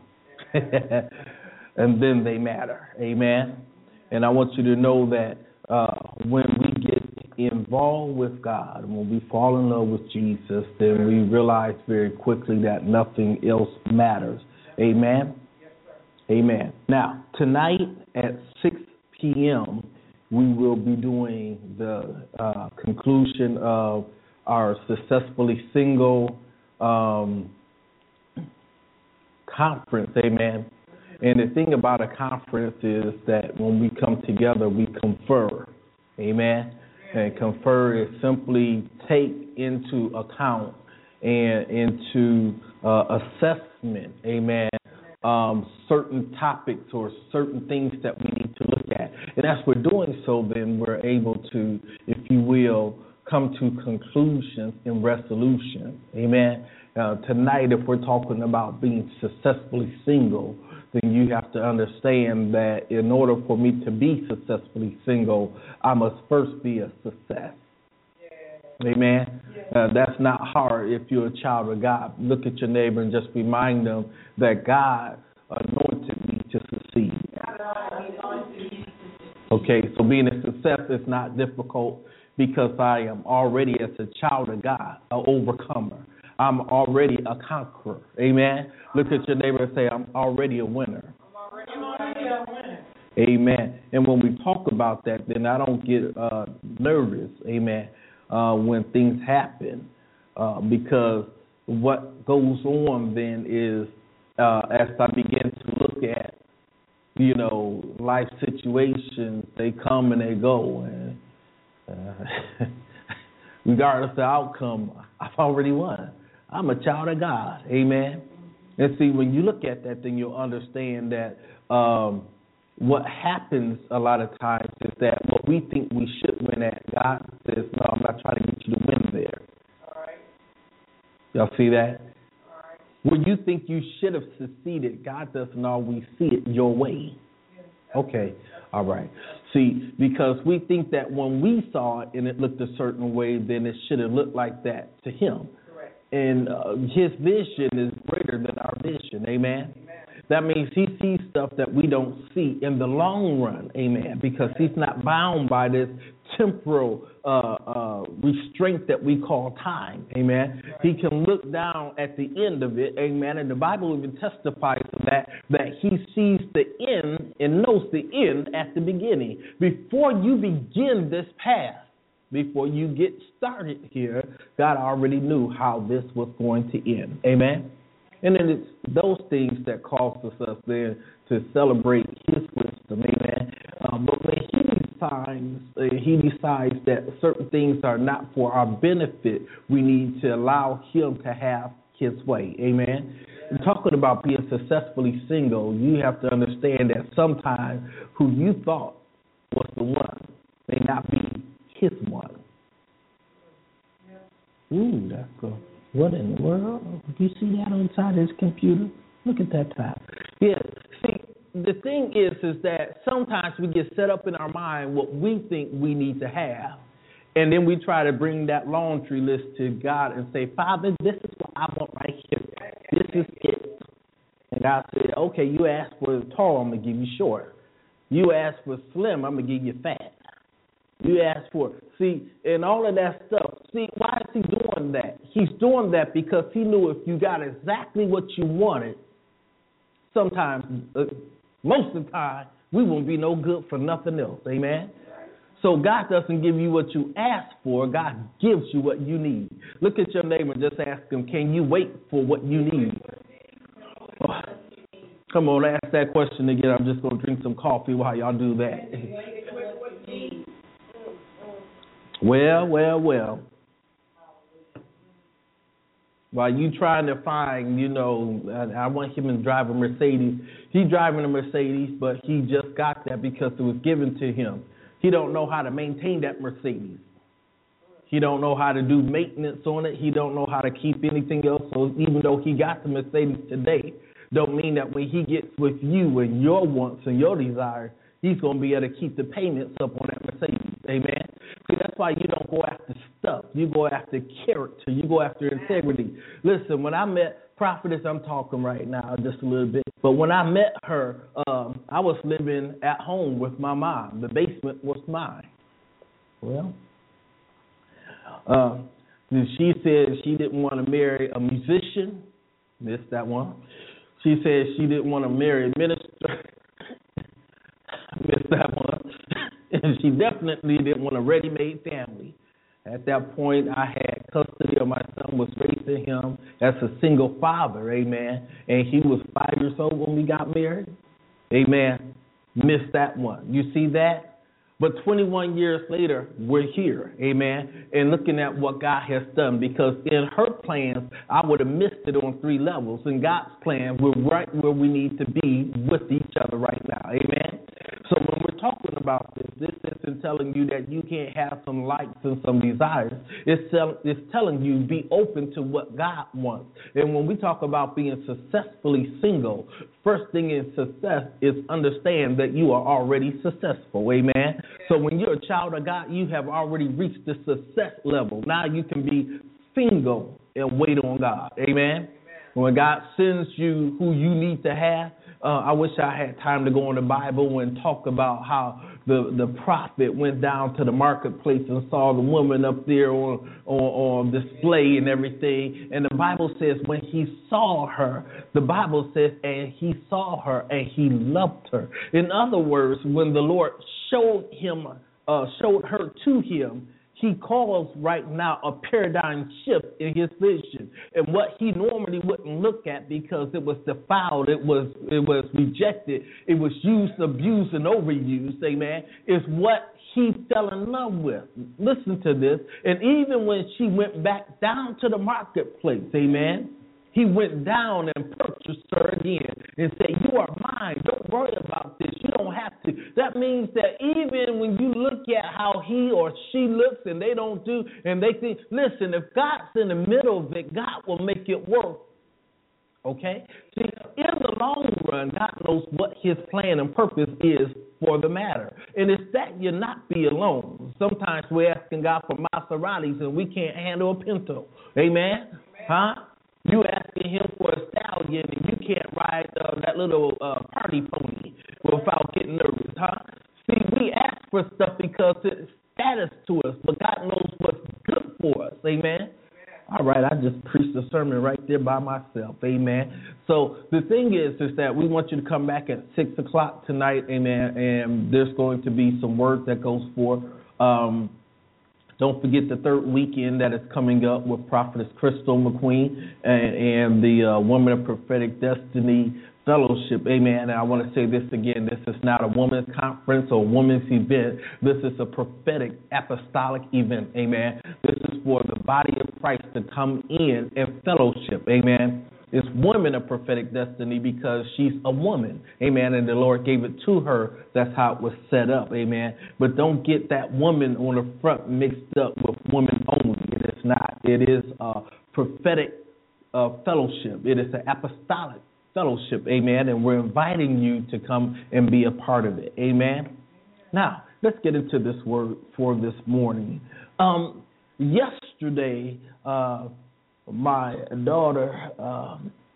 And then they matter. Amen. And I want you to know that uh, when we get involved with God, when we fall in love with Jesus, then we realize very quickly that nothing else matters. Amen. Yes, sir. Amen. Now, tonight at six p.m., we will be doing the uh, conclusion of our Successfully Single um, conference. Amen. And the thing about a conference is that when we come together, we confer. Amen. And confer is simply take into account and into uh, assessment, amen, um, certain topics or certain things that we need to look at. And as we're doing so, then we're able to, if you will, come to conclusions and resolution. Amen. Uh, tonight, if we're talking about being successfully single, then you have to understand that in order for me to be successfully single, I must first be a success. Yeah. Amen. Yeah. Uh, that's not hard if you're a child of God. Look at your neighbor and just remind them that God anointed me to succeed. Okay, so being a success is not difficult because I am already, as a child of God, an overcomer. I'm already a conqueror. Amen. Look at your neighbor and say, I'm already a winner. I'm already a winner. Amen. And when we talk about that, then I don't get uh, nervous, amen, uh, when things happen. Uh, because what goes on then is uh, as I begin to look at, you know, life situations, they come and they go. And uh, regardless of the outcome, I've already won. I'm a child of God. Amen. And see, when you look at that, then you'll understand that um, what happens a lot of times is that what we think we should win at, God says, no, I'm not trying to get you to win there. All right. Y'all see that? All right. When you think you should have succeeded, God doesn't always see it your way. Okay. All right. See, because we think that when we saw it and it looked a certain way, then it should have looked like that to him. And uh, his vision is greater than our vision, amen? Amen? That means he sees stuff that we don't see in the long run, amen, because he's not bound by this temporal uh, uh, restraint that we call time, amen? Right. He can look down at the end of it, amen, and the Bible even testifies to that, that he sees the end and knows the end at the beginning. Before you begin this path, before you get started here, God already knew how this was going to end. Amen? And then it's those things that causes us then to celebrate his wisdom. Amen? Um, but when he decides, uh, he decides that certain things are not for our benefit, we need to allow him to have his way. Amen? And talking about being successfully single, you have to understand that sometimes who you thought was the one may not be his one. Ooh, that's cool. What in the world? Do you see that on the side of his computer? Look at that time. Yeah. See, the thing is, is that sometimes we get set up in our mind what we think we need to have, and then we try to bring that laundry list to God and say, Father, this is what I want right here. This is it. And God said, okay, you asked for tall, I'm going to give you short. You asked for slim, I'm going to give you fat. You asked for it. See, and all of that stuff. See, why is he doing that? He's doing that because he knew if you got exactly what you wanted, sometimes, uh, most of the time, we won't be no good for nothing else. Amen? So God doesn't give you what you ask for. God gives you what you need. Look at your neighbor and just ask him, can you wait for what you need? Oh, come on, ask that question again. I'm just going to drink some coffee while y'all do that. Well, well, well. While you trying to find, you know, I, I want him to drive a Mercedes. He's driving a Mercedes, but he just got that because it was given to him. He don't know how to maintain that Mercedes. He don't know how to do maintenance on it. He don't know how to keep anything else. So even though he got the Mercedes today, don't mean that when he gets with you and your wants and your desires, he's going to be able to keep the payments up on that Mercedes. Amen. See, that's why you don't go after stuff. You go after character. You go after integrity. Listen, when I met Prophetess, I'm talking right now just a little bit, but when I met her, um, I was living at home with my mom. The basement was mine. Well, uh, she said she didn't want to marry a musician. Missed that one. She said she didn't want to marry a minister. Missed that one. And she definitely didn't want a ready-made family. At that point, I had custody of my son, was raising him as a single father, amen. And he was five years old when we got married, amen. Missed that one. You see that? But twenty-one years later, we're here, amen, and looking at what God has done, because in her plans, I would have missed it on three levels. In God's plan, we're right where we need to be with each other right now, amen. So when we're talking about this, this isn't telling you that you can't have some likes and some desires. It's, tell, it's telling you be open to what God wants. And when we talk about being successfully single, first thing in success is understand that you are already successful, amen. So when you're a child of God, you have already reached the success level. Now you can be single and wait on God, amen. When God sends you who you need to have, Uh, I wish I had time to go in the Bible and talk about how the, the prophet went down to the marketplace and saw the woman up there on, on, on display and everything. And the Bible says when he saw her, the Bible says, and he saw her and he loved her. In other words, when the Lord showed him, uh, showed her to him, he calls right now a paradigm shift in his vision. And what he normally wouldn't look at because it was defiled, it was it was rejected, it was used, abused, and overused, amen, is what he fell in love with. Listen to this. And even when she went back down to the marketplace, amen, he went down and purchased her again and said, you are mine. Don't worry about this. You don't have to. That means that even when you look at how he or she looks and they don't do, and they think, listen, if God's in the middle of it, God will make it work. Okay? See, in the long run, God knows what his plan and purpose is for the matter. And it's that you not be alone. Sometimes we're asking God for Maseratis and we can't handle a Pinto. Amen? Huh? You asking him for a stallion and you can't ride uh, that little uh, party pony without getting nervous, huh? See, we ask for stuff because it's status to us, but God knows what's good for us, amen? All right, I just preached a sermon right there by myself, amen? So the thing is, is that we want you to come back at six o'clock tonight, amen, and there's going to be some word that goes forth. Um, Don't forget the third weekend that is coming up with Prophetess Crystal McQueen and, and the uh, Woman of Prophetic Destiny Fellowship. Amen. And I want to say this again. This is not a women's conference or women's event. This is a prophetic apostolic event. Amen. This is for the body of Christ to come in and fellowship. Amen. It's Women of Prophetic Destiny because she's a woman, amen, and the Lord gave it to her. That's how it was set up, amen. But don't get that woman on the front mixed up with women only. It is not. It is a prophetic uh, fellowship. It is an apostolic fellowship, amen, and we're inviting you to come and be a part of it, amen. Now, let's get into this word for this morning. Um, yesterday, uh, my daughter, uh,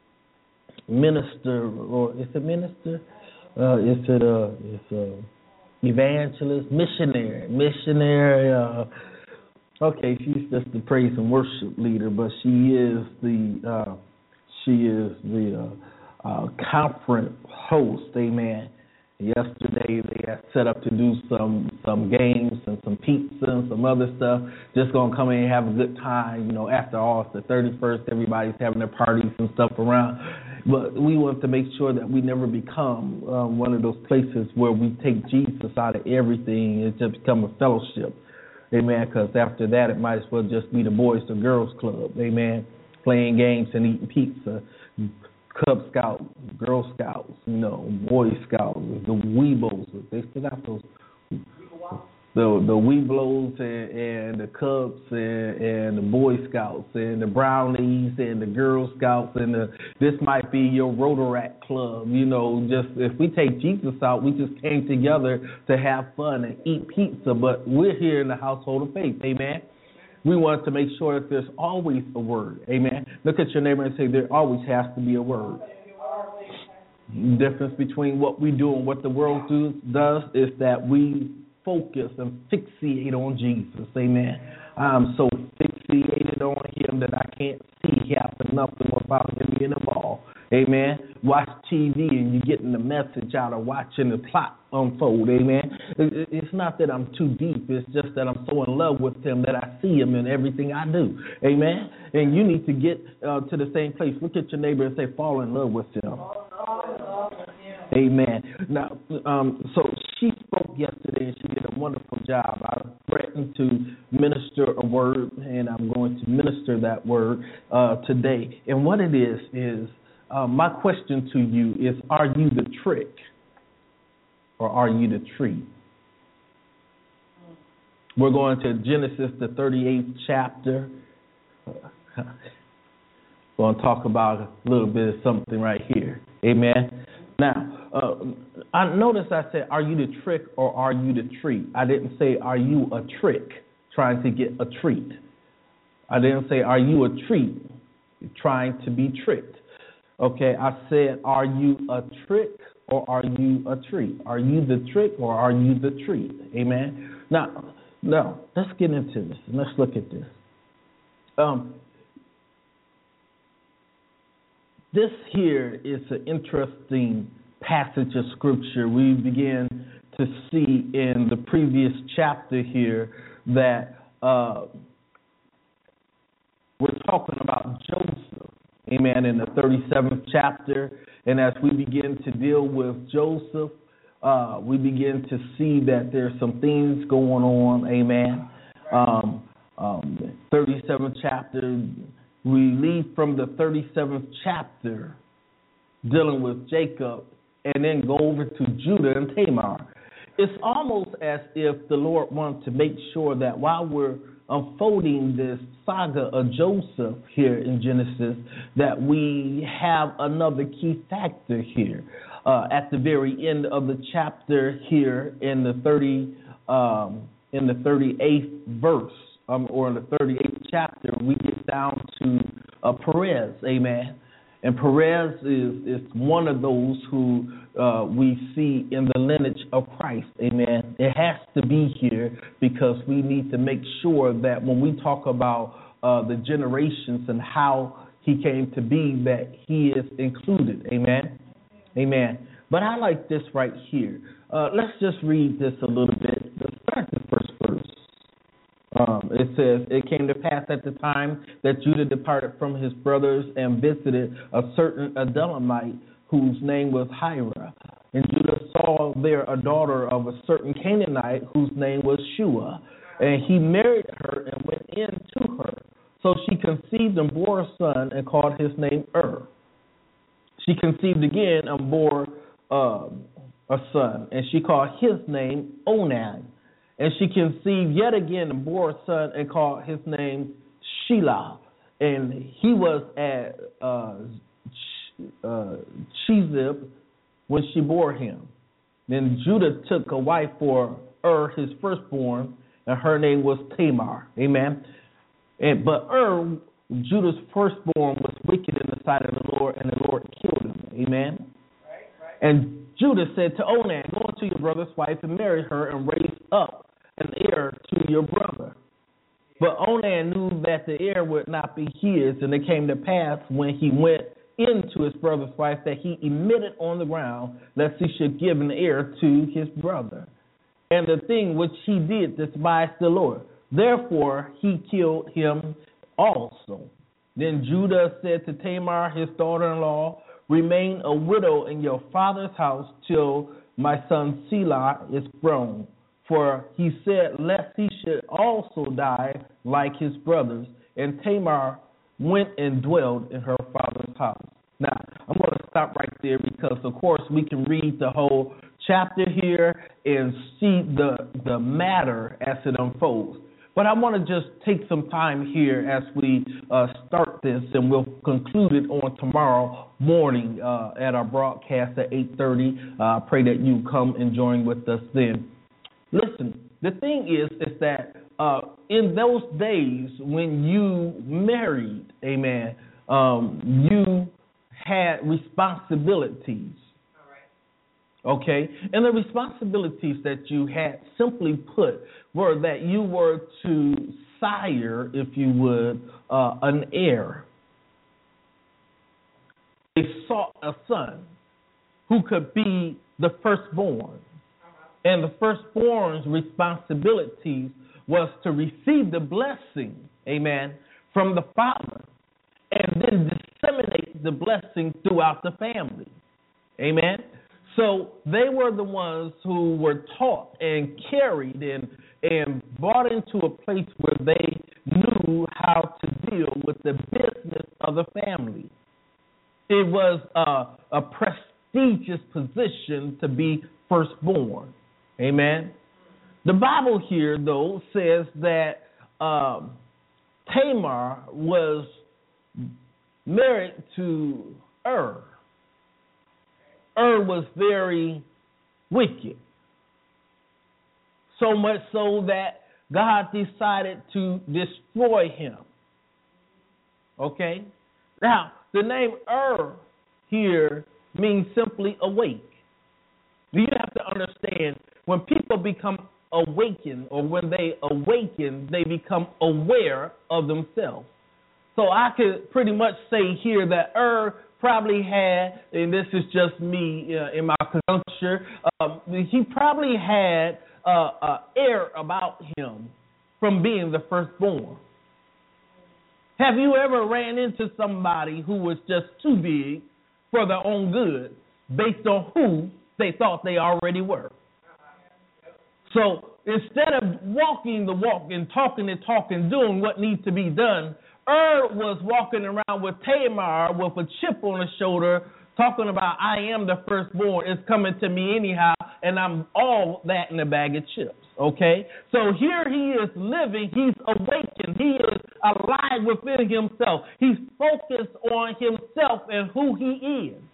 minister, or is it minister? Uh, is it a, it's a evangelist, missionary, missionary? Uh, okay, she's just the praise and worship leader, but she is the uh, she is the uh, uh, conference host. Amen. Yesterday they had set up to do some some games and some pizza and some other stuff. Just gonna come in and have a good time. You know, after all, it's the thirty-first. Everybody's having their parties and stuff around. But we want to make sure that we never become um, one of those places where we take Jesus out of everything and just become a fellowship. Amen. Because after that, it might as well just be the Boys or Girls Club. Amen. Playing games and eating pizza. Cub Scouts, Girl Scouts, you know, Boy Scouts, the Weebles. They still got those. The the Weeblos and, and the Cubs and, and the Boy Scouts and the Brownies and the Girl Scouts and the this might be your Rotaract Club. You know, just if we take Jesus out, we just came together to have fun and eat pizza. But we're here in the household of faith, amen. We want to make sure that there's always a word. Amen. Look at your neighbor and say, there always has to be a word. The difference between what we do and what the world do, does is that we focus and fixate on Jesus. Amen. I'm so fixated on him that I can't see half or nothing without him being involved. Amen. Watch T V and you're getting the message out of watching the plot unfold. Amen. It's not that I'm too deep. It's just that I'm so in love with him that I see him in everything I do. Amen. And you need to get uh, to the same place. Look at your neighbor and say, fall in love with him. Amen. Now, um, so she spoke yesterday and she did a wonderful job. I threatened to minister a word, and I'm going to minister that word uh, today. And what it is, is uh, my question to you is, are you the trick or are you the tree? We're going to Genesis, the thirty-eighth chapter. We're going to talk about a little bit of something right here. Amen. Now, uh, I notice I said, are you the trick or are you the treat? I didn't say, are you a trick trying to get a treat? I didn't say, are you a treat trying to be tricked? Okay, I said, are you a trick or are you a treat? Are you the trick or are you the treat? Amen. Now, now let's get into this. Let's look at this. Um, This here is an interesting passage of Scripture. We begin to see in the previous chapter here that uh, we're talking about Joseph, amen, in the thirty-seventh chapter. And as we begin to deal with Joseph, uh, we begin to see that there's some things going on, amen. Um, um, thirty-seventh chapter. We leave from the thirty-seventh chapter dealing with Jacob and then go over to Judah and Tamar. It's almost as if the Lord wants to make sure that while we're unfolding this saga of Joseph here in Genesis, that we have another key factor here. Uh, at the very end of the chapter here in the thirty, um, in the thirty-eighth verse, Um, or in the thirty-eighth chapter, we get down to uh, Perez, amen. And Perez is, is one of those who uh, we see in the lineage of Christ, amen. It has to be here because we need to make sure that when we talk about uh, the generations and how he came to be, that he is included, amen. Amen. But I like this right here. Uh, let's just read this a little bit. Let's start the first verse. Um, it says, it came to pass at the time that Judah departed from his brothers and visited a certain Adullamite whose name was Hira. And Judah saw there a daughter of a certain Canaanite whose name was Shua. And he married her and went in to her. So she conceived and bore a son and called his name Er. She conceived again and bore uh, a son, and she called his name Onan. And she conceived yet again and bore a son and called his name Shelah. And he was at uh, uh, Chezib when she bore him. Then Judah took a wife for Er, his firstborn, and her name was Tamar. Amen. And but Er, Judah's firstborn, was wicked in the sight of the Lord, and the Lord killed him. Amen. Right, right. And Judah said to Onan, go unto your brother's wife and marry her and raise up an heir to your brother. But Onan knew that the heir would not be his, and it came to pass when he went into his brother's wife that he emitted on the ground lest he should give an heir to his brother. And the thing which he did despised the Lord. Therefore he killed him also. Then Judah said to Tamar, his daughter-in-law, remain a widow in your father's house till my son Selah is grown. For he said, lest he should also die like his brothers. And Tamar went and dwelled in her father's house. Now, I'm going to stop right there because, of course, we can read the whole chapter here and see the the matter as it unfolds. But I want to just take some time here as we uh, start this, and we'll conclude it on tomorrow morning uh, at our broadcast at eight thirty. Uh, I pray that you come and join with us then. Listen, the thing is, is that uh, in those days when you married, amen, um, you had responsibilities. Okay, and the responsibilities that you had, simply put, were that you were to sire, if you would, uh, an heir. They sought a son who could be the firstborn. And the firstborn's responsibilities was to receive the blessing, amen, from the father, and then disseminate the blessing throughout the family. Amen. So they were the ones who were taught and carried and, and brought into a place where they knew how to deal with the business of the family. It was a, a prestigious position to be firstborn. Amen. The Bible here, though, says that um, Tamar was married to Ur. Ur was very wicked, so much so that God decided to destroy him. Okay? Now, the name Ur here means simply awake. You have to understand, when people become awakened, or when they awaken, they become aware of themselves. So I could pretty much say here that Ur probably had, and this is just me uh, in my conjuncture, uh, he probably had uh, uh, air about him from being the firstborn. Have you ever ran into somebody who was just too big for their own good based on who they thought they already were? So instead of walking the walk and talking the talk and doing what needs to be done, Ur was walking around with Tamar with a chip on his shoulder, talking about, I am the firstborn. It's coming to me anyhow, and I'm all that in a bag of chips. Okay? So here he is living. He's awakened. He is alive within himself. He's focused on himself and who he is.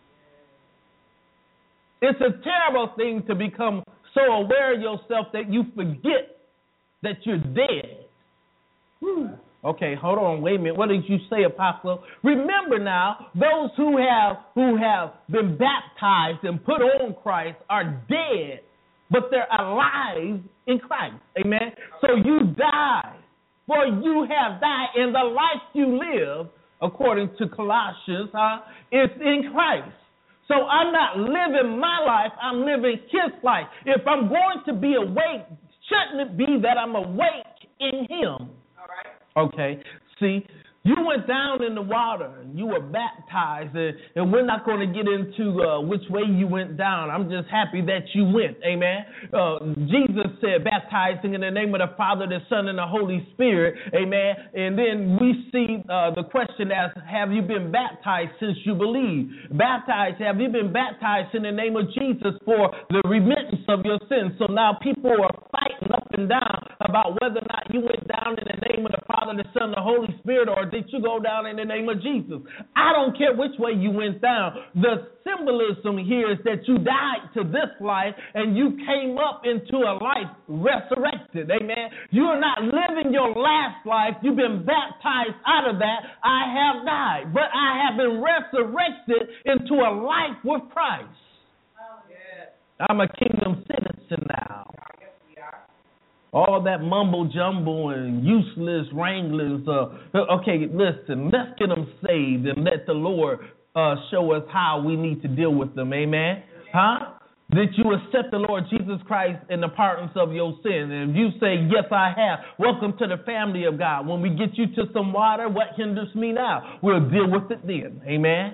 It's a terrible thing to become so aware of yourself that you forget that you're dead. Whew. Okay, hold on, wait a minute. What did you say, Apostle? Remember now, those who have who have been baptized and put on Christ are dead, but they're alive in Christ. Amen. So you die, for you have died, and the life you live, according to Colossians, huh, is in Christ. So I'm not living my life, I'm living his life. If I'm going to be awake, shouldn't it be that I'm awake in him? Okay, see, you went down in the water and you were baptized, and, and we're not going to get into uh, which way you went down. I'm just happy that you went, amen. Uh, Jesus said, baptizing in the name of the Father, the Son, and the Holy Spirit, amen. And then we see uh, the question as, have you been baptized since you believe? Baptized, have you been baptized in the name of Jesus for the remittance of your sins? So now people are fighting up and down about whether or not you went down in the name of the Father, the Son, and the Holy Spirit, or did you go down in the name of Jesus? I don't care which way you went down. The symbolism here is that you died to this life and you came up into a life resurrected. Amen. You are not living your last life. You've been baptized out of that. I have died, but I have been resurrected into a life with Christ. I'm a kingdom citizen now. All that mumble jumble and useless wranglers. Uh, okay, listen, let's get them saved and let the Lord uh, show us how we need to deal with them. Amen? Huh? Did you accept the Lord Jesus Christ in the pardons of your sins? And if you say, yes, I have, welcome to the family of God. When we get you to some water, what hinders me now? We'll deal with it then. Amen?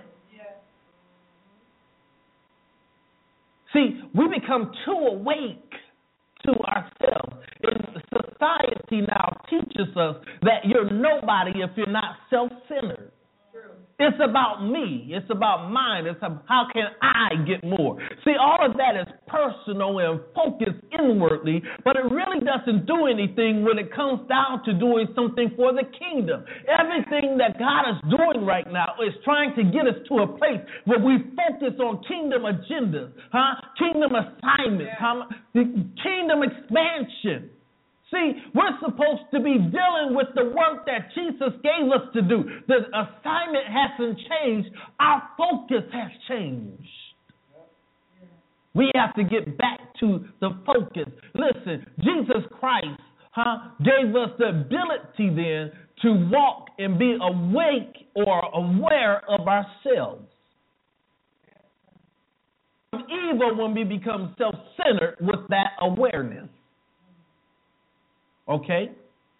See, we become too awake to ourselves. And society now teaches us that you're nobody if you're not self-centered. True. It's about me. It's about mine. It's about how can I get more. See, all of that is personal and focused inwardly, but it really doesn't do anything when it comes down to doing something for the kingdom. Everything that God is doing right now is trying to get us to a place where we focus on kingdom agendas, huh? Kingdom assignments, huh? Kingdom expansion. See, we're supposed to be dealing with the work that Jesus gave us to do. The assignment hasn't changed. Our focus has changed. We have to get back to the focus. Listen, Jesus Christ huh, gave us the ability then to walk and be awake or aware of ourselves. Evil when we become self-centered with that awareness. Okay?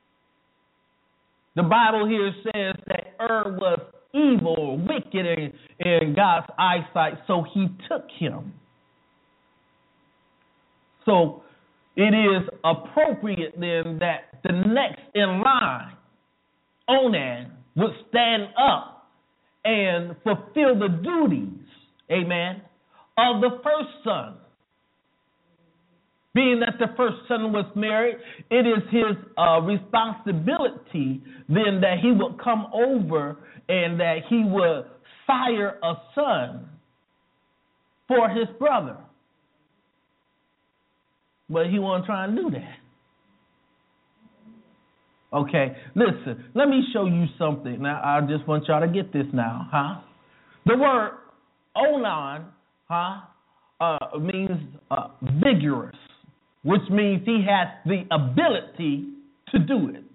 The Bible here says that Er was evil or wicked in, in God's eyesight, so he took him. So it is appropriate then that the next in line, Onan, would stand up and fulfill the duties, amen, of the first son. Being that the first son was married, it is his uh, responsibility then that he would come over and that he would sire a son for his brother. But he wasn't trying to do that. Okay, listen, let me show you something. Now, I just want y'all to get this now, huh? The word Onan, huh, uh, means uh, vigorous, which means he has the ability to do it.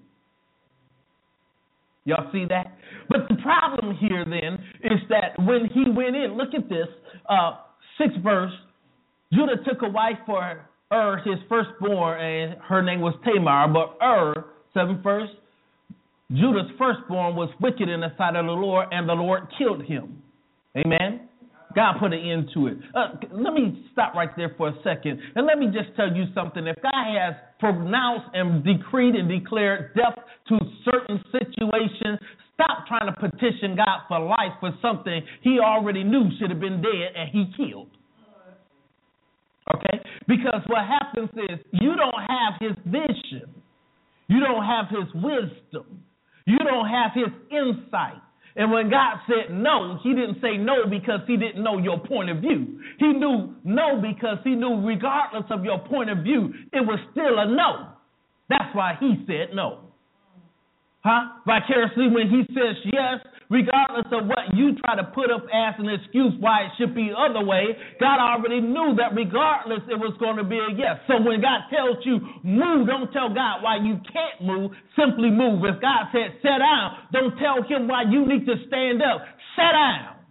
Y'all see that? But the problem here then is that when he went in, look at this, uh, sixth verse, Judah took a wife for Er, his firstborn, and her name was Tamar, but Er, seventh verse, Judah's firstborn was wicked in the sight of the Lord, and the Lord killed him. Amen? God put an end to it. Uh, let me stop right there for a second, and let me just tell you something. If God has pronounced and decreed and declared death to certain situations, stop trying to petition God for life for something he already knew should have been dead and he killed. Okay? Because what happens is you don't have his vision. You don't have his wisdom. You don't have his insight. And when God said no, he didn't say no because he didn't know your point of view. He knew no because he knew regardless of your point of view, it was still a no. That's why he said no. Huh? Vicariously, when he says yes, regardless of what you try to put up as an excuse why it should be other way, God already knew that regardless it was going to be a yes. So when God tells you move, don't tell God why you can't move, simply move. If God said sit down, don't tell him why you need to stand up. Sit down.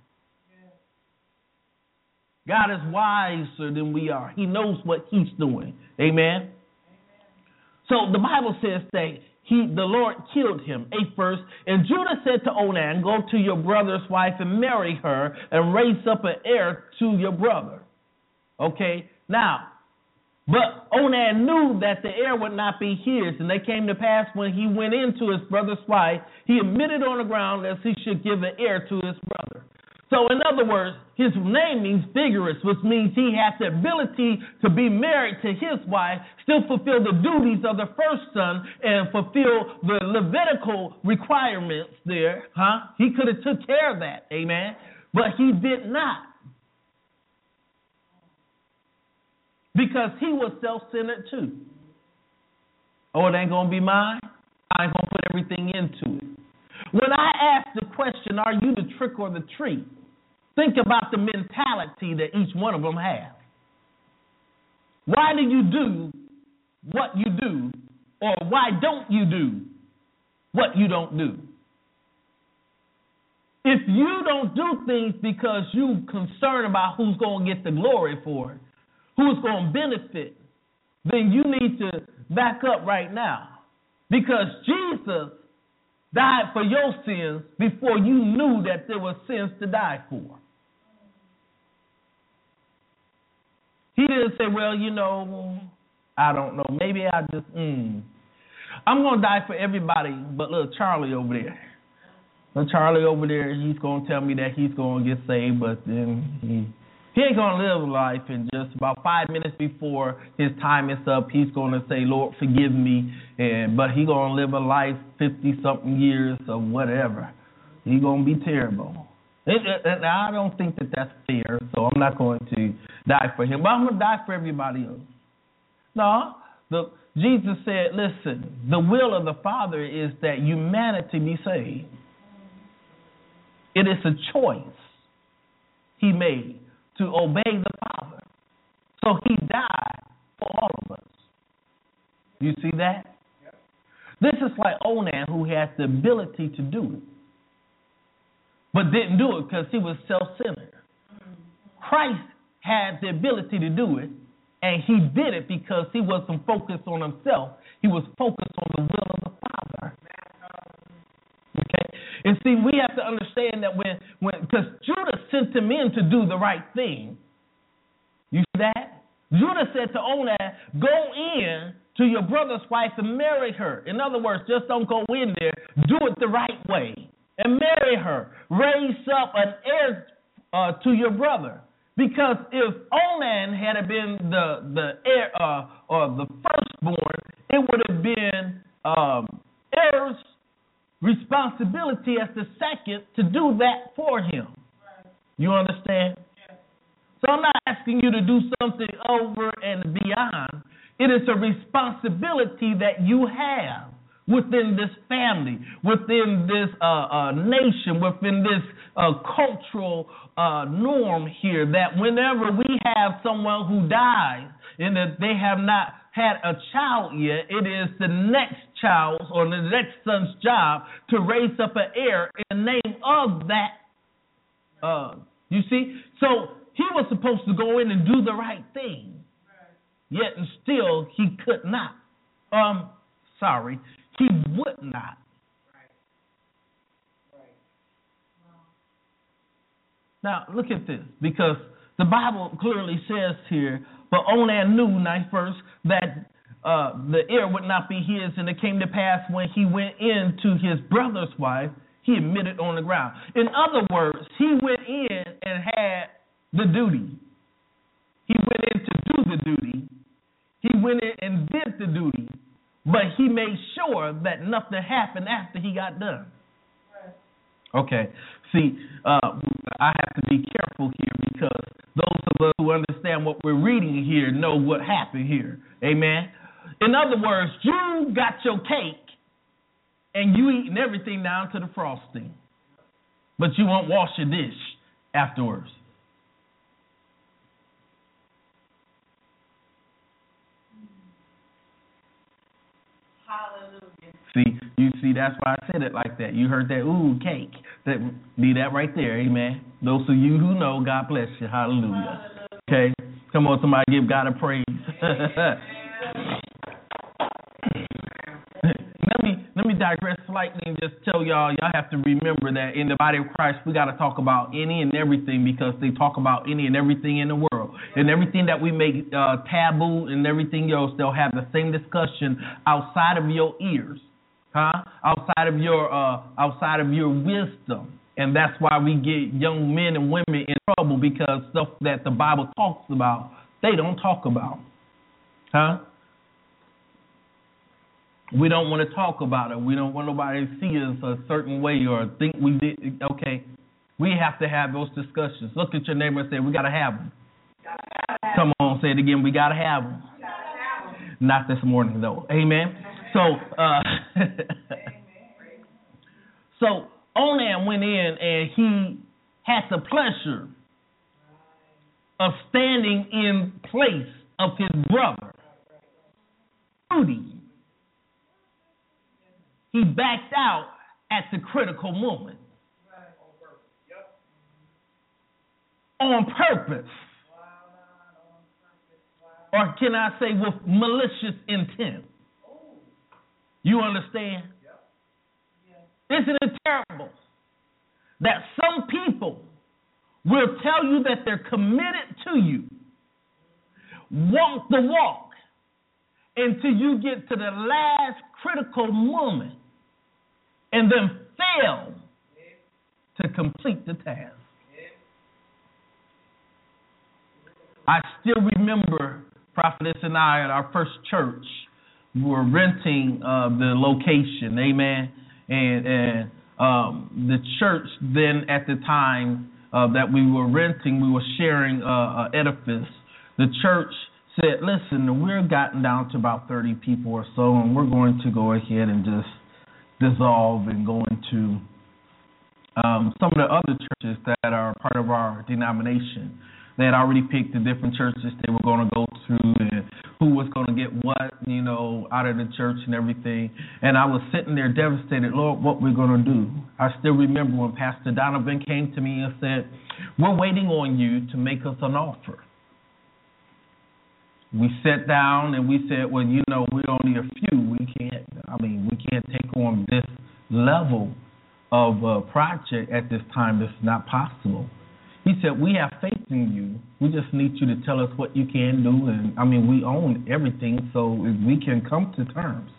God is wiser than we are. He knows what he's doing. Amen? So the Bible says that He, the Lord killed him, eighth verse. And Judah said to Onan, go to your brother's wife and marry her and raise up an heir to your brother. Okay, now, but Onan knew that the heir would not be his. And it came to pass when he went into his brother's wife, he admitted on the ground that he should give an heir to his brother. So in other words, his name means vigorous, which means he has the ability to be married to his wife, still fulfill the duties of the first son, and fulfill the Levitical requirements there. Huh? He could have took care of that, amen? But he did not. Because he was self-centered too. Oh, it ain't going to be mine? I ain't going to put everything into it. When I ask the question, are you the trick or the treat? Think about the mentality that each one of them have. Why do you do what you do, or why don't you do what you don't do? If you don't do things because you're concerned about who's going to get the glory for it, who's going to benefit, then you need to back up right now. Because Jesus died for your sins before you knew that there were sins to die for. He didn't say, well, you know, I don't know. Maybe I just, mm. I'm going to die for everybody but little Charlie over there. Little Charlie over there, he's going to tell me that he's going to get saved, but then he, he ain't going to live life. And just about five minutes before his time is up, he's going to say, Lord, forgive me. And But he's going to live a life fifty-something years or whatever. He's going to be terrible. It, it, I don't think that that's fair, so I'm not going to die for him. But I'm going to die for everybody else. No, the Jesus said, listen, the will of the Father is that humanity be saved. It is a choice he made to obey the Father. So he died for all of us. You see that? Yep. This is like Onan, who has the ability to do it, but didn't do it because he was self-centered. Christ had the ability to do it, and he did it because he wasn't focused on himself. He was focused on the will of the Father. Okay? And see, we have to understand that when, when, because Judah sent him in to do the right thing. You see that? Judah said to Onan, go in to your brother's wife and marry her. In other words, just don't go in there. Do it the right way and marry her. Raise up an heir uh, to your brother. Because if Onan had been the the heir uh, or the firstborn, it would have been um, heir's responsibility as the second to do that for him. You understand? So I'm not asking you to do something over and beyond. It is a responsibility that you have within this family, within this uh, uh, nation, within this uh, cultural uh, norm here, that whenever we have someone who dies and that they have not had a child yet, it is the next child's or the next son's job to raise up an heir in the name of that. Uh, you see? So he was supposed to go in and do the right thing, yet and still he could not. Um, sorry. He would not. Right. Right. Now, look at this, because the Bible clearly says here, but Onan knew, ninth verse, that uh, the heir would not be his, and it came to pass when he went in to his brother's wife, he admitted on the ground. In other words, he went in and had the duty. He went in to do the duty. He went in and did the duty. But he made sure that nothing happened after he got done. Okay. See, uh, I have to be careful here because those of us who understand what we're reading here know what happened here. Amen. In other words, you got your cake and you eating everything down to the frosting, but you won't wash your dish afterwards. See, you see, that's why I said it like that. You heard that, ooh, cake. That be that right there, amen. Those of you who know, God bless you. Hallelujah. Okay, come on, somebody give God a praise. let me let me digress slightly and just tell y'all, y'all have to remember that in the body of Christ, we got to talk about any and everything because they talk about any and everything in the world. And everything that we make uh, taboo and everything else, they'll have the same discussion outside of your ears. Huh? Outside of your uh, outside of your wisdom, and that's why we get young men and women in trouble because stuff that the Bible talks about, they don't talk about. Huh? We don't want to talk about it. We don't want nobody to see us a certain way or think we did. Okay, we have to have those discussions. Look at your neighbor and say, "We got to have them." Come on, say it again. We got to have them. Not this morning though. Amen. So, uh, so Onan went in and he had the pleasure of standing in place of his brother. Duty. He backed out at the critical moment. On purpose. Or can I say with malicious intent? You understand? Yep. Isn't it terrible that some people will tell you that they're committed to you, walk the walk, until you get to the last critical moment and then fail to complete the task? I still remember Prophetess and I at our first church. We were renting uh, the location, amen. And, and um, the church then at the time uh, that we were renting, we were sharing uh, an edifice. The church said, listen, we're gotten down to about thirty people or so, and we're going to go ahead and just dissolve and go into um, some of the other churches that are part of our denomination. They had already picked the different churches they were going to go through and who was going to get what, you know, out of the church and everything. And I was sitting there devastated, Lord, what we're going to do. I still remember when Pastor Donovan came to me and said, we're waiting on you to make us an offer. We sat down and we said, well, you know, we're only a few. We can't, I mean, we can't take on this level of uh, project at this time. It's not possible. He said, we have faith in you. We just need you to tell us what you can do. And, I mean, we own everything, so we can come to terms.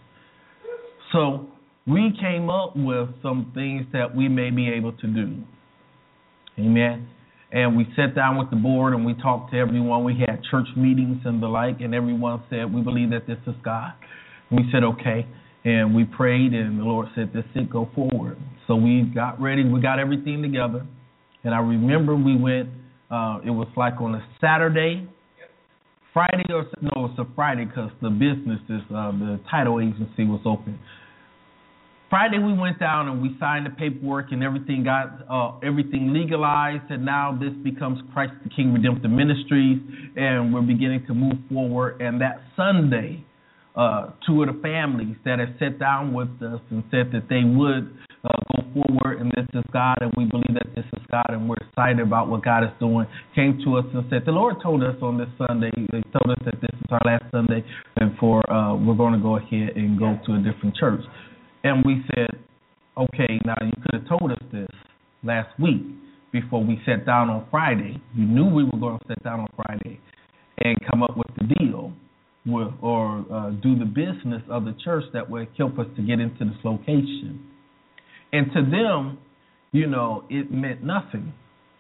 So we came up with some things that we may be able to do. Amen. And we sat down with the board and we talked to everyone. We had church meetings and the like, and everyone said, we believe that this is God. And we said, okay. And we prayed, and the Lord said, that's it, go forward. So we got ready. We got everything together. And I remember we went, uh, it was like on a Saturday, Friday, or no, it's a Friday because the business, is, uh, the title agency was open. Friday we went down and we signed the paperwork and everything got, uh, everything legalized, and now this becomes Christ the King Redemptive Ministries, and we're beginning to move forward. And that Sunday, uh, two of the families that had sat down with us and said that they would Uh, go forward, and this is God, and we believe that this is God, and we're excited about what God is doing, came to us and said, the Lord told us on this Sunday, He told us that this is our last Sunday, and for uh, we're going to go ahead and go to a different church. And we said, okay, now you could have told us this last week before we sat down on Friday. You knew we were going to sit down on Friday and come up with the deal with, or uh, do the business of the church that would help us to get into this location. And to them, you know, it meant nothing.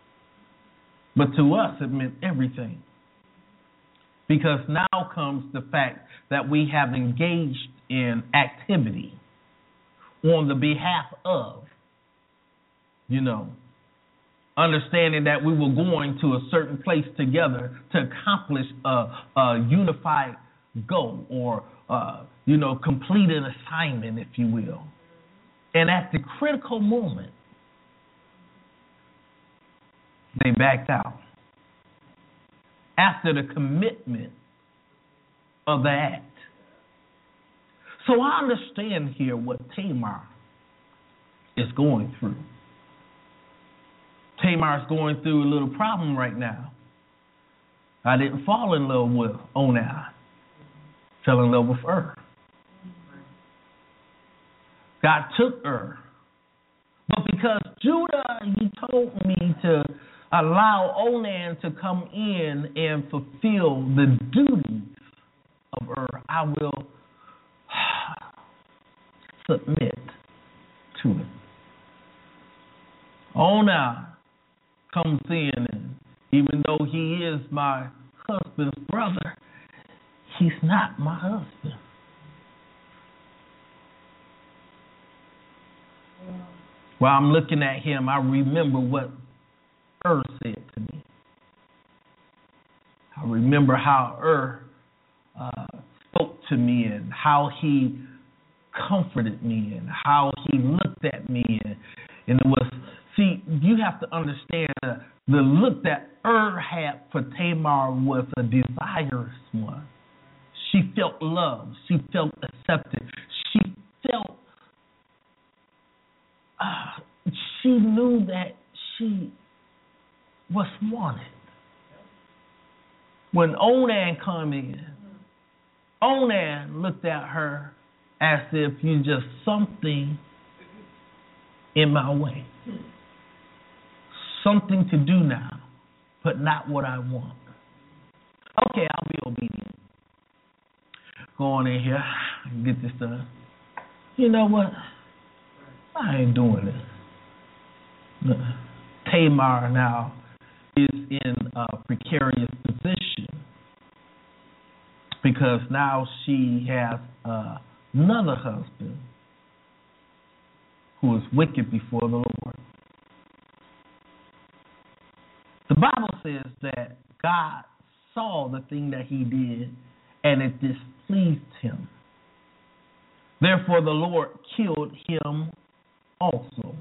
But to us, it meant everything. Because now comes the fact that we have engaged in activity on the behalf of, you know, understanding that we were going to a certain place together to accomplish a, a unified goal, or, uh, you know, complete an assignment, if you will. And at the critical moment, they backed out after the commitment of the act. So I understand here what Tamar is going through. Tamar is going through a little problem right now. I didn't fall in love with Onai. Fell in love with Ur. God took her. But because Judah, he told me to allow Onan to come in and fulfill the duties of her, I will submit to it. Onan comes in, and even though he is my husband's brother, he's not my husband. While I'm looking at him, I remember what Ur said to me. I remember how Ur uh, spoke to me, and how he comforted me, and how he looked at me. And, and it was, see, you have to understand uh, the look that Ur had for Tamar was a desirous one. She felt loved. She felt accepted. She felt Uh, she knew that she was wanted. When Onan come in, Onan looked at her as if you just something in my way. Something to do now, but not what I want. Okay, I'll be obedient. Go on in here and get this done. You know what? I ain't doing this. Tamar now is in a precarious position because now she has uh, another husband who is wicked before the Lord. The Bible says that God saw the thing that he did, and it displeased him. Therefore the Lord killed him also.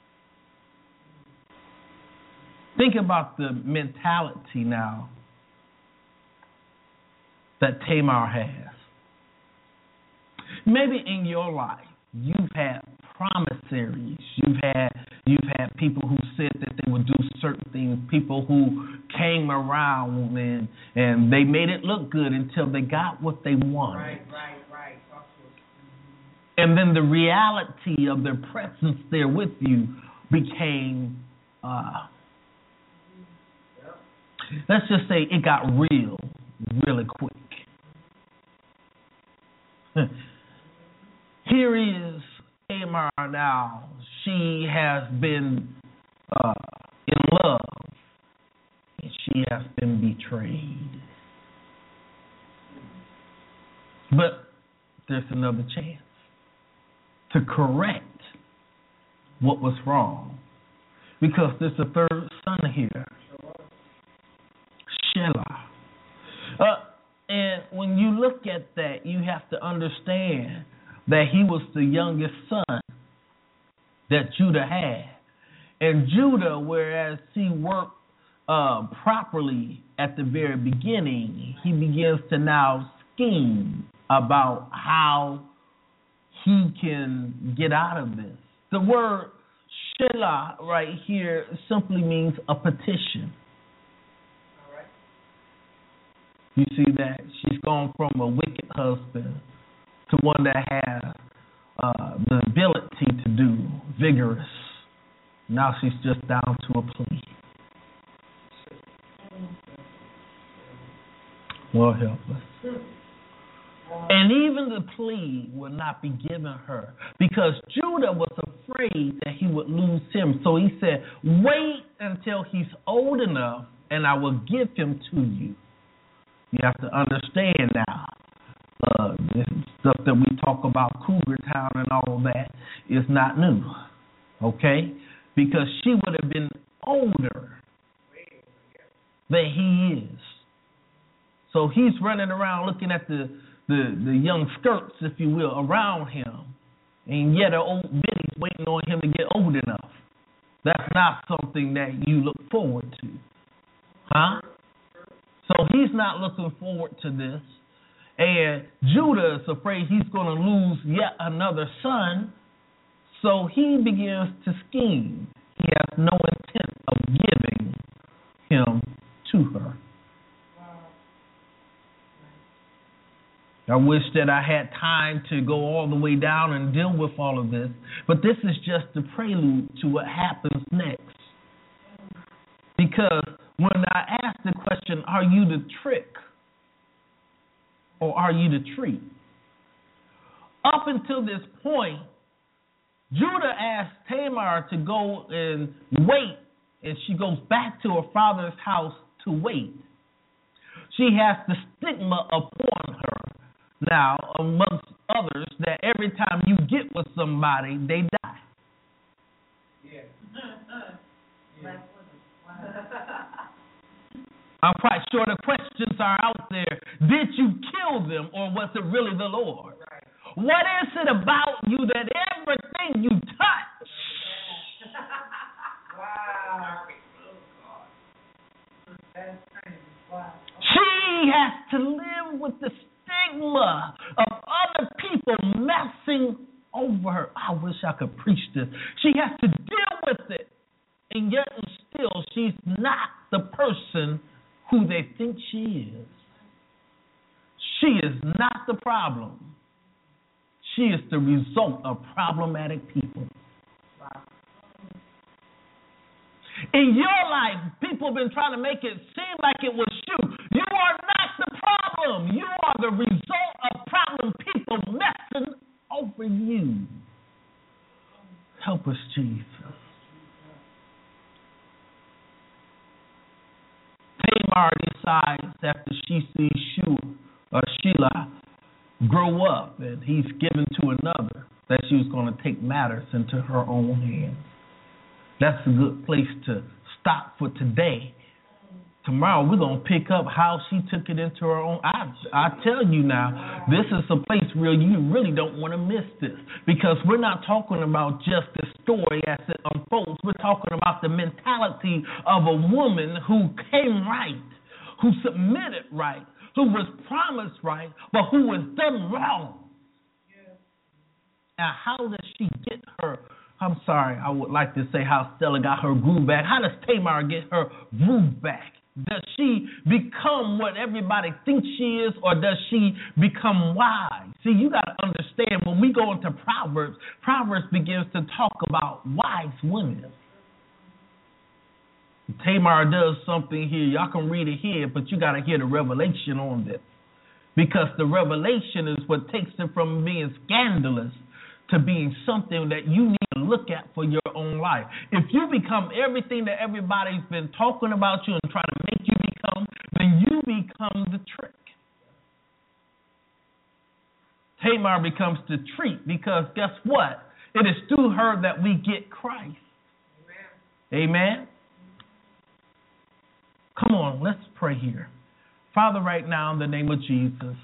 Think about the mentality now that Tamar has. Maybe in your life you've had promissaries, you've had you've had people who said that they would do certain things, people who came around and and they made it look good until they got what they wanted. Right, right, right. And then the reality of their presence there with you became, uh, let's just say it got real, really quick. Here is Tamar now. She has been uh, in love, and she has been betrayed. But there's another chance to correct what was wrong, because there's a third son here, Shelah. Uh, and when you look at that, you have to understand that he was the youngest son that Judah had. And Judah, whereas he worked uh, properly at the very beginning, he begins to now scheme about how he can get out of this. The word Shelah right here simply means a petition. All right. You see that? She's gone from a wicked husband to one that has uh, the ability to do vigorous. Now she's just down to a plea. Lord help us. And even the plea would not be given her because Judah was afraid that he would lose him. So he said, wait until he's old enough and I will give him to you. You have to understand now, uh, this stuff that we talk about, Cougar Town and all that, is not new, okay? Because she would have been older than he is. So he's running around looking at the The, the young skirts, if you will, around him, and yet an old biddy's waiting on him to get old enough. That's not something that you look forward to. Huh? So he's not looking forward to this. And Judah is afraid he's going to lose yet another son. So he begins to scheme. He has no intent of giving him to her. I wish that I had time to go all the way down and deal with all of this, but this is just the prelude to what happens next. Because when I ask the question, are you the trick or are you the treat? Up until this point, Judah asked Tamar to go and wait, and she goes back to her father's house to wait. She has the stigma upon her. Now, amongst others, that every time you get with somebody, they die. Yeah. yeah. I'm quite sure the questions are out there. Did you kill them, or was it really the Lord? Right. What is it about you that everything you touch? Wow. That's crazy. Wow. She has to live with the stigma of other people messing over her. I wish I could preach this. She has to deal with it, and yet and still she's not the person who they think she is. She is not the problem. She is the result of problematic people. Wow. In your life, people have been trying to make it seem like it was you. You are not the problem. You are the result of problem people messing over you. Help us, Jesus. Tamar decides after she sees Shu, uh, Shelah grow up and he's given to another that she was going to take matters into her own hands. That's a good place to stop for today. Tomorrow we're going to pick up how she took it into her own. I, I tell you now, this is a place where you really don't want to miss this, because we're not talking about just the story as it unfolds. We're talking about the mentality of a woman who came right, who submitted right, who was promised right, but who was done wrong. And how does she get her, I'm sorry, I would like to say how Stella got her groove back. How does Tamar get her groove back? Does she become what everybody thinks she is, or does she become wise? See, you got to understand, when we go into Proverbs, Proverbs begins to talk about wise women. Tamar does something here. Y'all can read it here, but you got to hear the revelation on this. Because the revelation is what takes it from being scandalous to being something that you need to look at for your own life. If you become everything that everybody's been talking about you and trying to make you become, then you become the trick. Tamar becomes the treat, because guess what? It is through her that we get Christ. Amen. Amen. Come on, let's pray here. Father, right now, in the name of Jesus,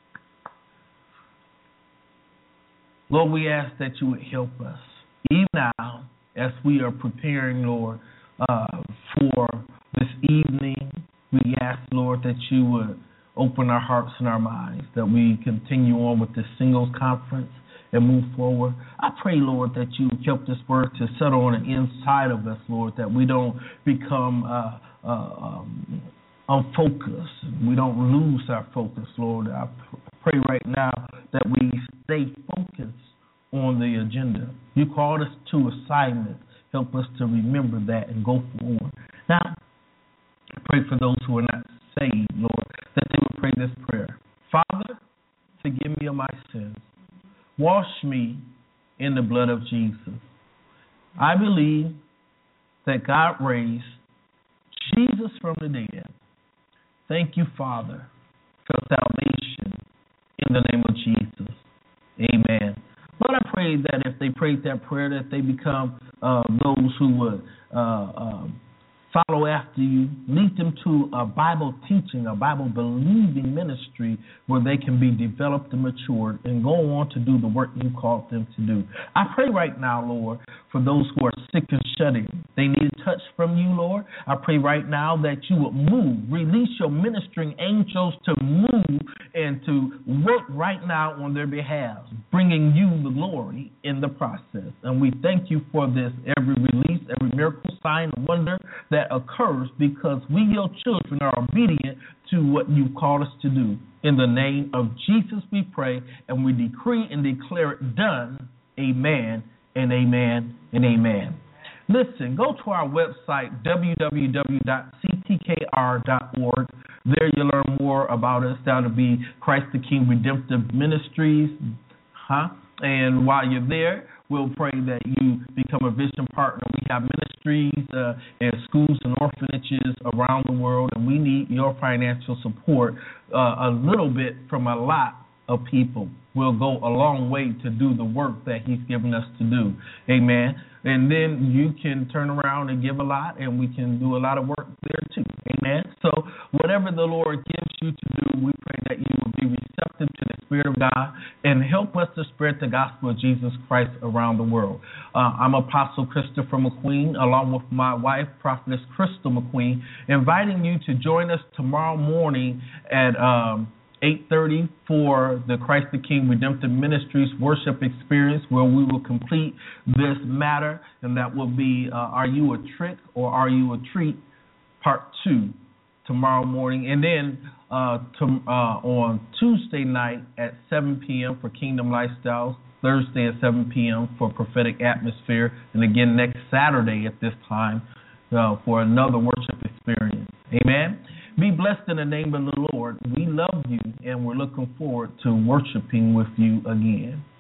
Lord, we ask that you would help us, even now, as we are preparing, Lord, uh, for this evening. We ask, Lord, that you would open our hearts and our minds, that we continue on with this singles conference and move forward. I pray, Lord, that you help this word to settle on the inside of us, Lord, that we don't become uh, uh, um, unfocused. We don't lose our focus, Lord. I pray right now that we stay focused on the agenda. You called us to assignment. Help us to remember that and go forward. Now, I pray for those who are not saved, Lord, that they would pray this prayer. Father, forgive me of my sins. Wash me in the blood of Jesus. I believe that God raised Jesus from the dead. Thank you, Father, for salvation in the name of Jesus. Amen. Lord, I pray that if they prayed that prayer, that they become uh, those who would uh, uh, follow after you, lead them to a Bible teaching, a Bible believing ministry where they can be developed and matured and go on to do the work you called them to do. I pray right now, Lord, for those who are sick and shut in. They need a touch from you, Lord. I pray right now that you would move, release your ministering angels to move and to work right now on their behalf, bringing you the glory in the process. And we thank you for this, every release, every miracle, sign, and wonder that occurs because we, your children, are obedient to what you called us to do. In the name of Jesus we pray, and we decree and declare it done. Amen and amen and amen. Listen, go to our website, w w w dot c t k r dot org. There you'll learn more about us. That'll be Christ the King Redemptive Ministries. Huh? And while you're there, we'll pray that you become a vision partner. We have ministries uh, and schools and orphanages around the world, and we need your financial support, uh, a little bit from a lot of people. Will go a long way to do the work that he's given us to do. Amen. And then you can turn around and give a lot, and we can do a lot of work there too. Amen. So whatever the Lord gives you to do, we pray that you will be receptive to the Spirit of God and help us to spread the gospel of Jesus Christ around the world. Uh, I'm Apostle Christopher McQueen, along with my wife, Prophetess Crystal McQueen, inviting you to join us tomorrow morning at um, eight thirty for the Christ the King Redemptive Ministries worship experience, where we will complete this matter, and that will be uh, Are You a Trick or Are You a Treat? Part two tomorrow morning. And then uh, to, uh, on Tuesday night at seven p.m. for Kingdom Lifestyles, Thursday at seven p.m. for Prophetic Atmosphere, and again next Saturday at this time uh, for another worship experience. Amen. Be blessed in the name of the Lord. We love you, and we're looking forward to worshiping with you again.